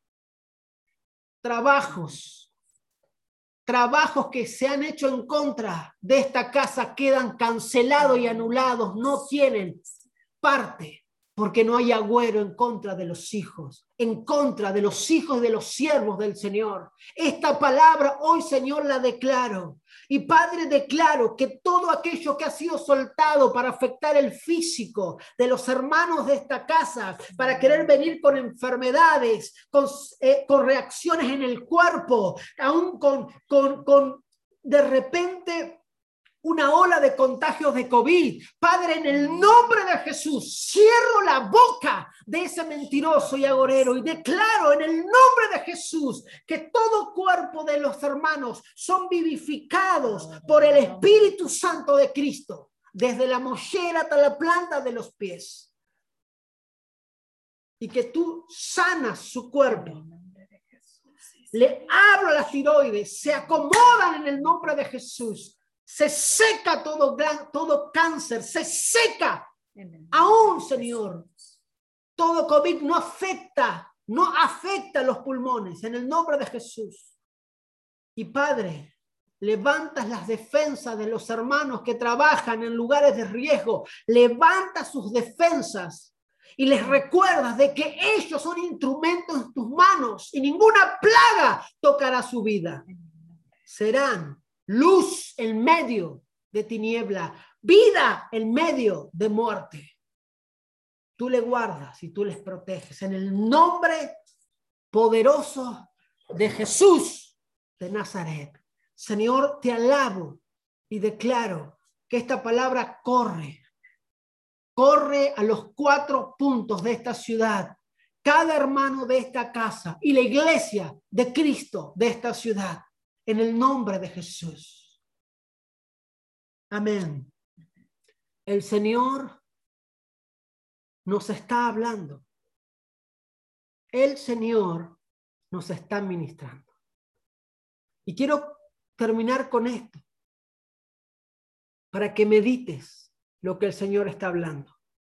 Trabajos que se han hecho en contra de esta casa quedan cancelados y anulados, no tienen parte. Porque no hay agüero en contra de los hijos, en contra de los hijos de los siervos del Señor. Esta palabra hoy, Señor, la declaro. Y Padre, declaro que todo aquello que ha sido soltado para afectar el físico de los hermanos de esta casa, para querer venir con enfermedades, con reacciones en el cuerpo, aún con de repente una ola de contagios de COVID. Padre, en el nombre de Jesús, cierro la boca de ese mentiroso y agorero y declaro en el nombre de Jesús que todo cuerpo de los hermanos son vivificados por el Espíritu Santo de Cristo, desde la mollera hasta la planta de los pies. Y que tú sanas su cuerpo. Le hablo a las tiroides, se acomodan en el nombre de Jesús. Se seca todo cáncer, se seca. Aún, Señor, todo COVID no afecta los pulmones en el nombre de Jesús. Y Padre, levantas las defensas de los hermanos que trabajan en lugares de riesgo. Levanta sus defensas. Y les recuerdas de que ellos son instrumentos en tus manos y ninguna plaga tocará su vida. Serán luz en medio de tiniebla, vida en medio de muerte. Tú le guardas y tú les proteges en el nombre poderoso de Jesús de Nazaret. Señor, te alabo y declaro que esta palabra corre a los 4 puntos de esta ciudad, cada hermano de esta casa y la iglesia de Cristo de esta ciudad, en el nombre de Jesús. Amén. El Señor nos está hablando. El Señor nos está ministrando. Y quiero terminar con esto, para que medites lo que el Señor está hablando.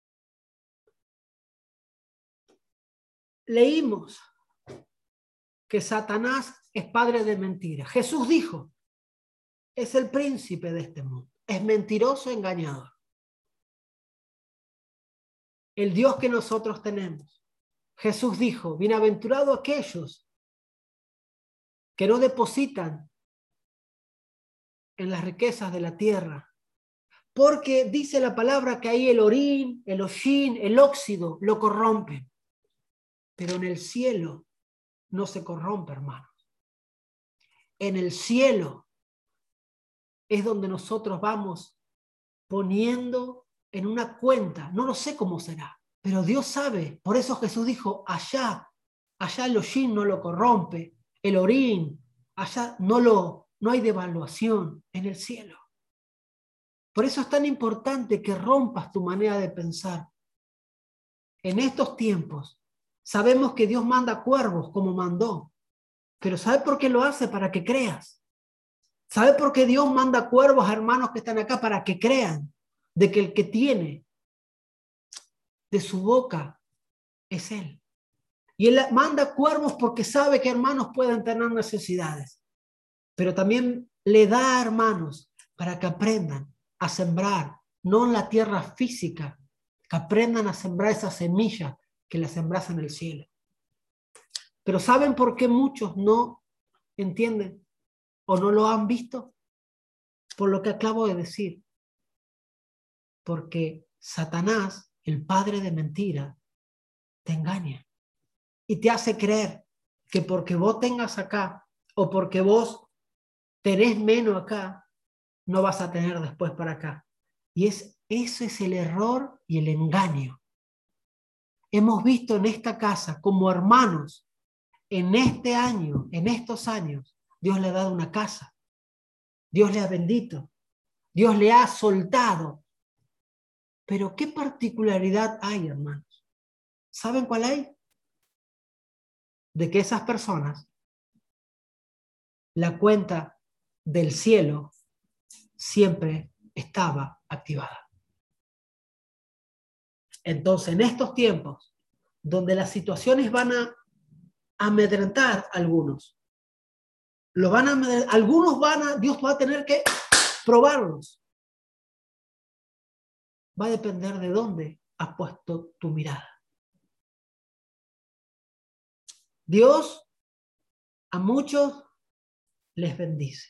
Leímos que Satanás es padre de mentira. Jesús dijo, es el príncipe de este mundo. Es mentiroso, engañador. El Dios que nosotros tenemos. Jesús dijo, bienaventurado aquellos que no depositan en las riquezas de la tierra. Porque dice la palabra que ahí el orín, el hollín, el óxido lo corrompen. Pero en el cielo no se corrompe, hermanos. En el cielo es donde nosotros vamos poniendo en una cuenta. No lo sé cómo será, pero Dios sabe. Por eso Jesús dijo, allá el hollín no lo corrompe, el orín, allá no hay devaluación en el cielo. Por eso es tan importante que rompas tu manera de pensar. En estos tiempos sabemos que Dios manda cuervos como mandó, pero ¿sabe por qué lo hace? Para que creas. ¿Sabe por qué Dios manda cuervos a hermanos que están acá? Para que crean de que el que tiene de su boca es Él. Y Él manda cuervos porque sabe que hermanos pueden tener necesidades, pero también le da a hermanos para que aprendan a sembrar, no en la tierra física, que aprendan a sembrar esa semilla que la sembras en el cielo. Pero ¿saben por qué muchos no entienden o no lo han visto? Por lo que acabo de decir. Porque Satanás, el padre de mentira, te engaña y te hace creer que porque vos tengas acá o porque vos tenés menos acá, no vas a tener después para acá. Y ese es el error y el engaño. Hemos visto en esta casa como hermanos, en este año, en estos años, Dios le ha dado una casa. Dios le ha bendito. Dios le ha soltado. Pero ¿qué particularidad hay, hermanos? ¿Saben cuál hay? De que esas personas, la cuenta del cielo siempre estaba activada. Entonces, en estos tiempos, donde las situaciones van a amedrentar a algunos, Dios va a tener que probarlos. Va a depender de dónde has puesto tu mirada. Dios a muchos les bendice.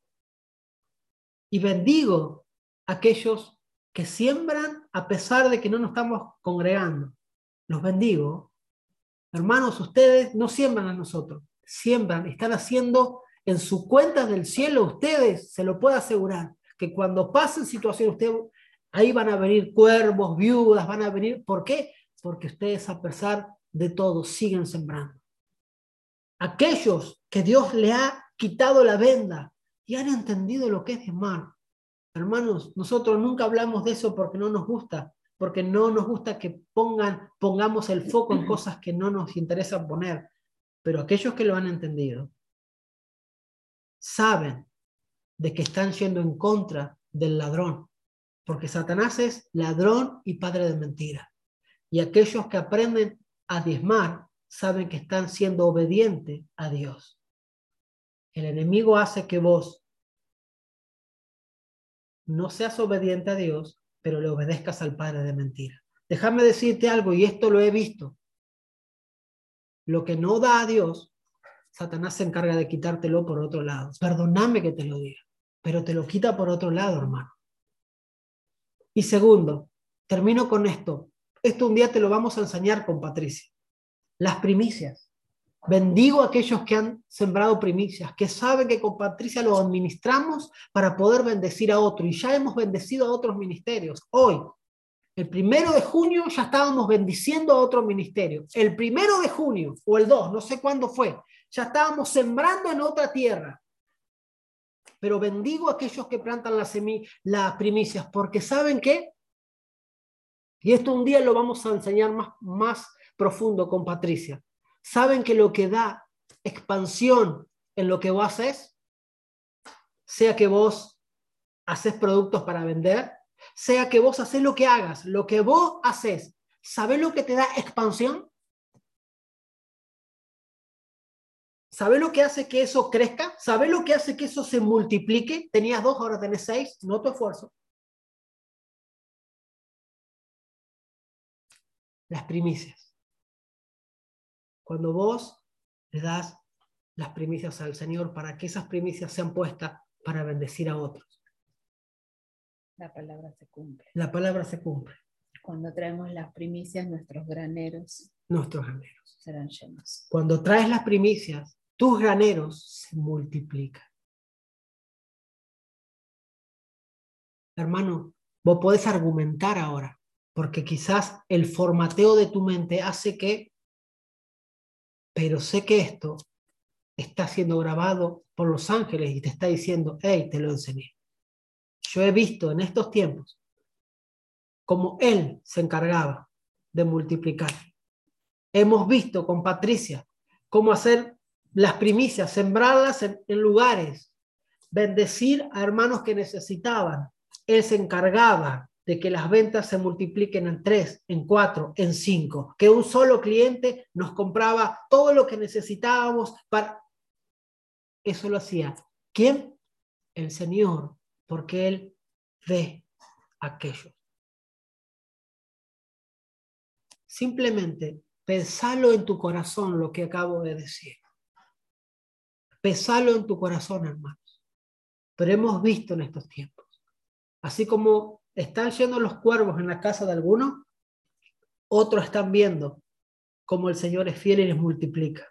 Y bendigo a aquellos que siembran a pesar de que no nos estamos congregando. Los bendigo. Hermanos, ustedes no siembran a nosotros. Siembran, están haciendo en su cuenta del cielo, ustedes, se lo puedo asegurar, que cuando pasen situaciones, ahí van a venir cuervos, viudas, van a venir. ¿Por qué? Porque ustedes, a pesar de todo, siguen sembrando. Aquellos que Dios le ha quitado la venda y han entendido lo que es diezmar. Hermanos, nosotros nunca hablamos de eso porque no nos gusta, porque no nos gusta que pongamos el foco en cosas que no nos interesa poner. Pero aquellos que lo han entendido saben de que están yendo en contra del ladrón, porque Satanás es ladrón y padre de mentira. Y aquellos que aprenden a diezmar saben que están siendo obedientes a Dios. El enemigo hace que vos no seas obediente a Dios, pero le obedezcas al padre de mentira. Déjame decirte algo, y esto lo he visto. Lo que no da a Dios, Satanás se encarga de quitártelo por otro lado. Perdóname que te lo diga, pero te lo quita por otro lado, hermano. Y segundo, termino con esto. Esto un día te lo vamos a enseñar con Patricia. Las primicias. Bendigo a aquellos que han sembrado primicias, que saben que con Patricia lo administramos para poder bendecir a otro. Y ya hemos bendecido a otros ministerios. Hoy, el 1 de junio, ya estábamos bendiciendo a otro ministerio. El 1 de junio, o el 2, no sé cuándo fue, ya estábamos sembrando en otra tierra. Pero bendigo a aquellos que plantan las primicias, porque ¿saben qué? Y esto un día lo vamos a enseñar más profundo con Patricia. ¿Saben que lo que da expansión en lo que vos haces, sea que vos haces productos para vender, sea que vos haces lo que hagas, lo que vos haces, ¿sabés lo que te da expansión? ¿Sabés lo que hace que eso crezca? ¿Sabés lo que hace que eso se multiplique? Tenías 2, ahora tenés 6, no tu esfuerzo. Las primicias. Cuando vos le das las primicias al Señor para que esas primicias sean puestas para bendecir a otros. La palabra se cumple. La palabra se cumple. Cuando traemos las primicias, nuestros graneros serán llenos. Cuando traes las primicias, tus graneros se multiplican. Hermano, vos podés argumentar ahora, porque quizás el formateo de tu mente hace que, pero sé que esto está siendo grabado por los ángeles y te está diciendo, hey, te lo enseñé. Yo he visto en estos tiempos cómo él se encargaba de multiplicar. Hemos visto con Patricia cómo hacer las primicias, sembrarlas en lugares, bendecir a hermanos que necesitaban. Él se encargaba de que las ventas se multipliquen en 3, en 4, en 5, que un solo cliente nos compraba todo lo que necesitábamos para... Eso lo hacía. ¿Quién? El Señor, porque Él ve aquello. Simplemente pensalo en tu corazón lo que acabo de decir. Pensalo en tu corazón, hermanos. Pero hemos visto en estos tiempos, así como están yendo los cuervos en la casa de algunos, otros están viendo cómo el Señor es fiel y les multiplica.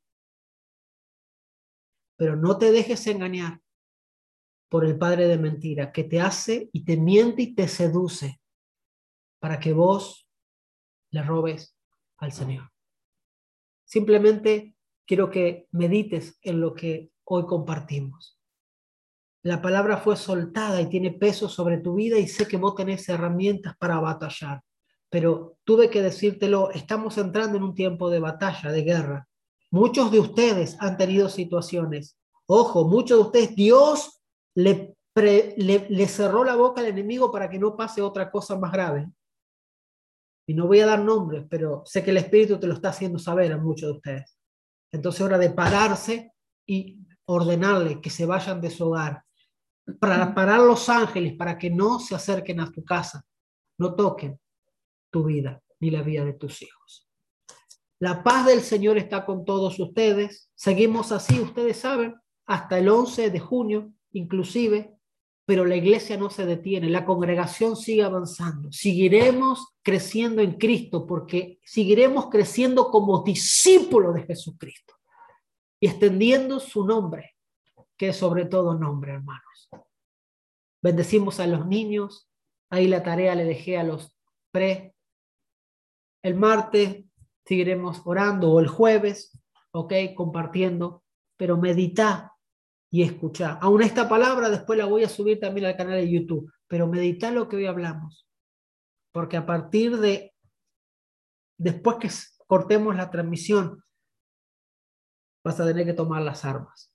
Pero no te dejes engañar por el padre de mentira, que te hace y te miente y te seduce para que vos le robes al Señor. Simplemente quiero que medites en lo que hoy compartimos. La palabra fue soltada y tiene peso sobre tu vida y sé que vos tenés herramientas para batallar. Pero tuve que decírtelo, estamos entrando en un tiempo de batalla, de guerra. Muchos de ustedes han tenido situaciones. Ojo, muchos de ustedes, Dios le cerró la boca al enemigo para que no pase otra cosa más grave. Y no voy a dar nombres, pero sé que el Espíritu te lo está haciendo saber a muchos de ustedes. Entonces es hora de pararse y ordenarle que se vayan de su hogar. Para parar los ángeles, para que no se acerquen a tu casa, no toquen tu vida ni la vida de tus hijos. La paz del Señor está con todos ustedes. Seguimos así, ustedes saben, hasta el 11 de junio, inclusive, pero la iglesia no se detiene, la congregación sigue avanzando. Seguiremos creciendo en Cristo porque seguiremos creciendo como discípulos de Jesucristo y extendiendo su nombre, que es sobre todo nombre, hermanos. Bendecimos a los niños. Ahí la tarea le dejé a los pre. El martes seguiremos orando, o el jueves, ¿ok? Compartiendo, pero medita y escucha. Aún esta palabra después la voy a subir también al canal de YouTube, pero medita lo que hoy hablamos, porque a partir de, después que cortemos la transmisión, vas a tener que tomar las armas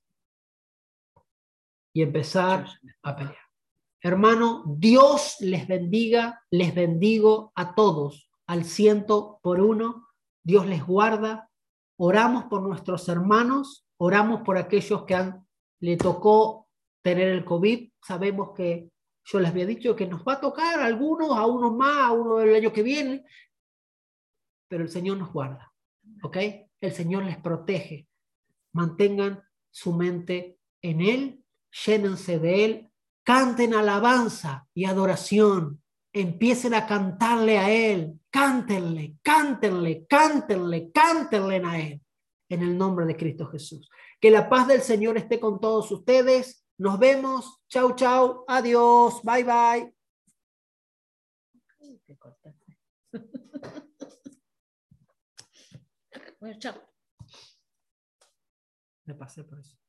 y empezar a pelear. Hermano, Dios les bendiga, les bendigo a todos al 100%. Dios les guarda. Oramos por nuestros hermanos, oramos por aquellos que le tocó tener el COVID. Sabemos que yo les había dicho que nos va a tocar a algunos, a unos más, a uno del año que viene, pero el Señor nos guarda, ¿ok? El Señor les protege. Mantengan su mente en Él, llénense de Él, canten alabanza y adoración, empiecen a cantarle a Él, cántenle, cántenle, cántenle, cántenle a Él, en el nombre de Cristo Jesús. Que la paz del Señor esté con todos ustedes. Nos vemos. Chau, chau. Adiós. Bye, bye. Bueno, chao. Me pasé por eso.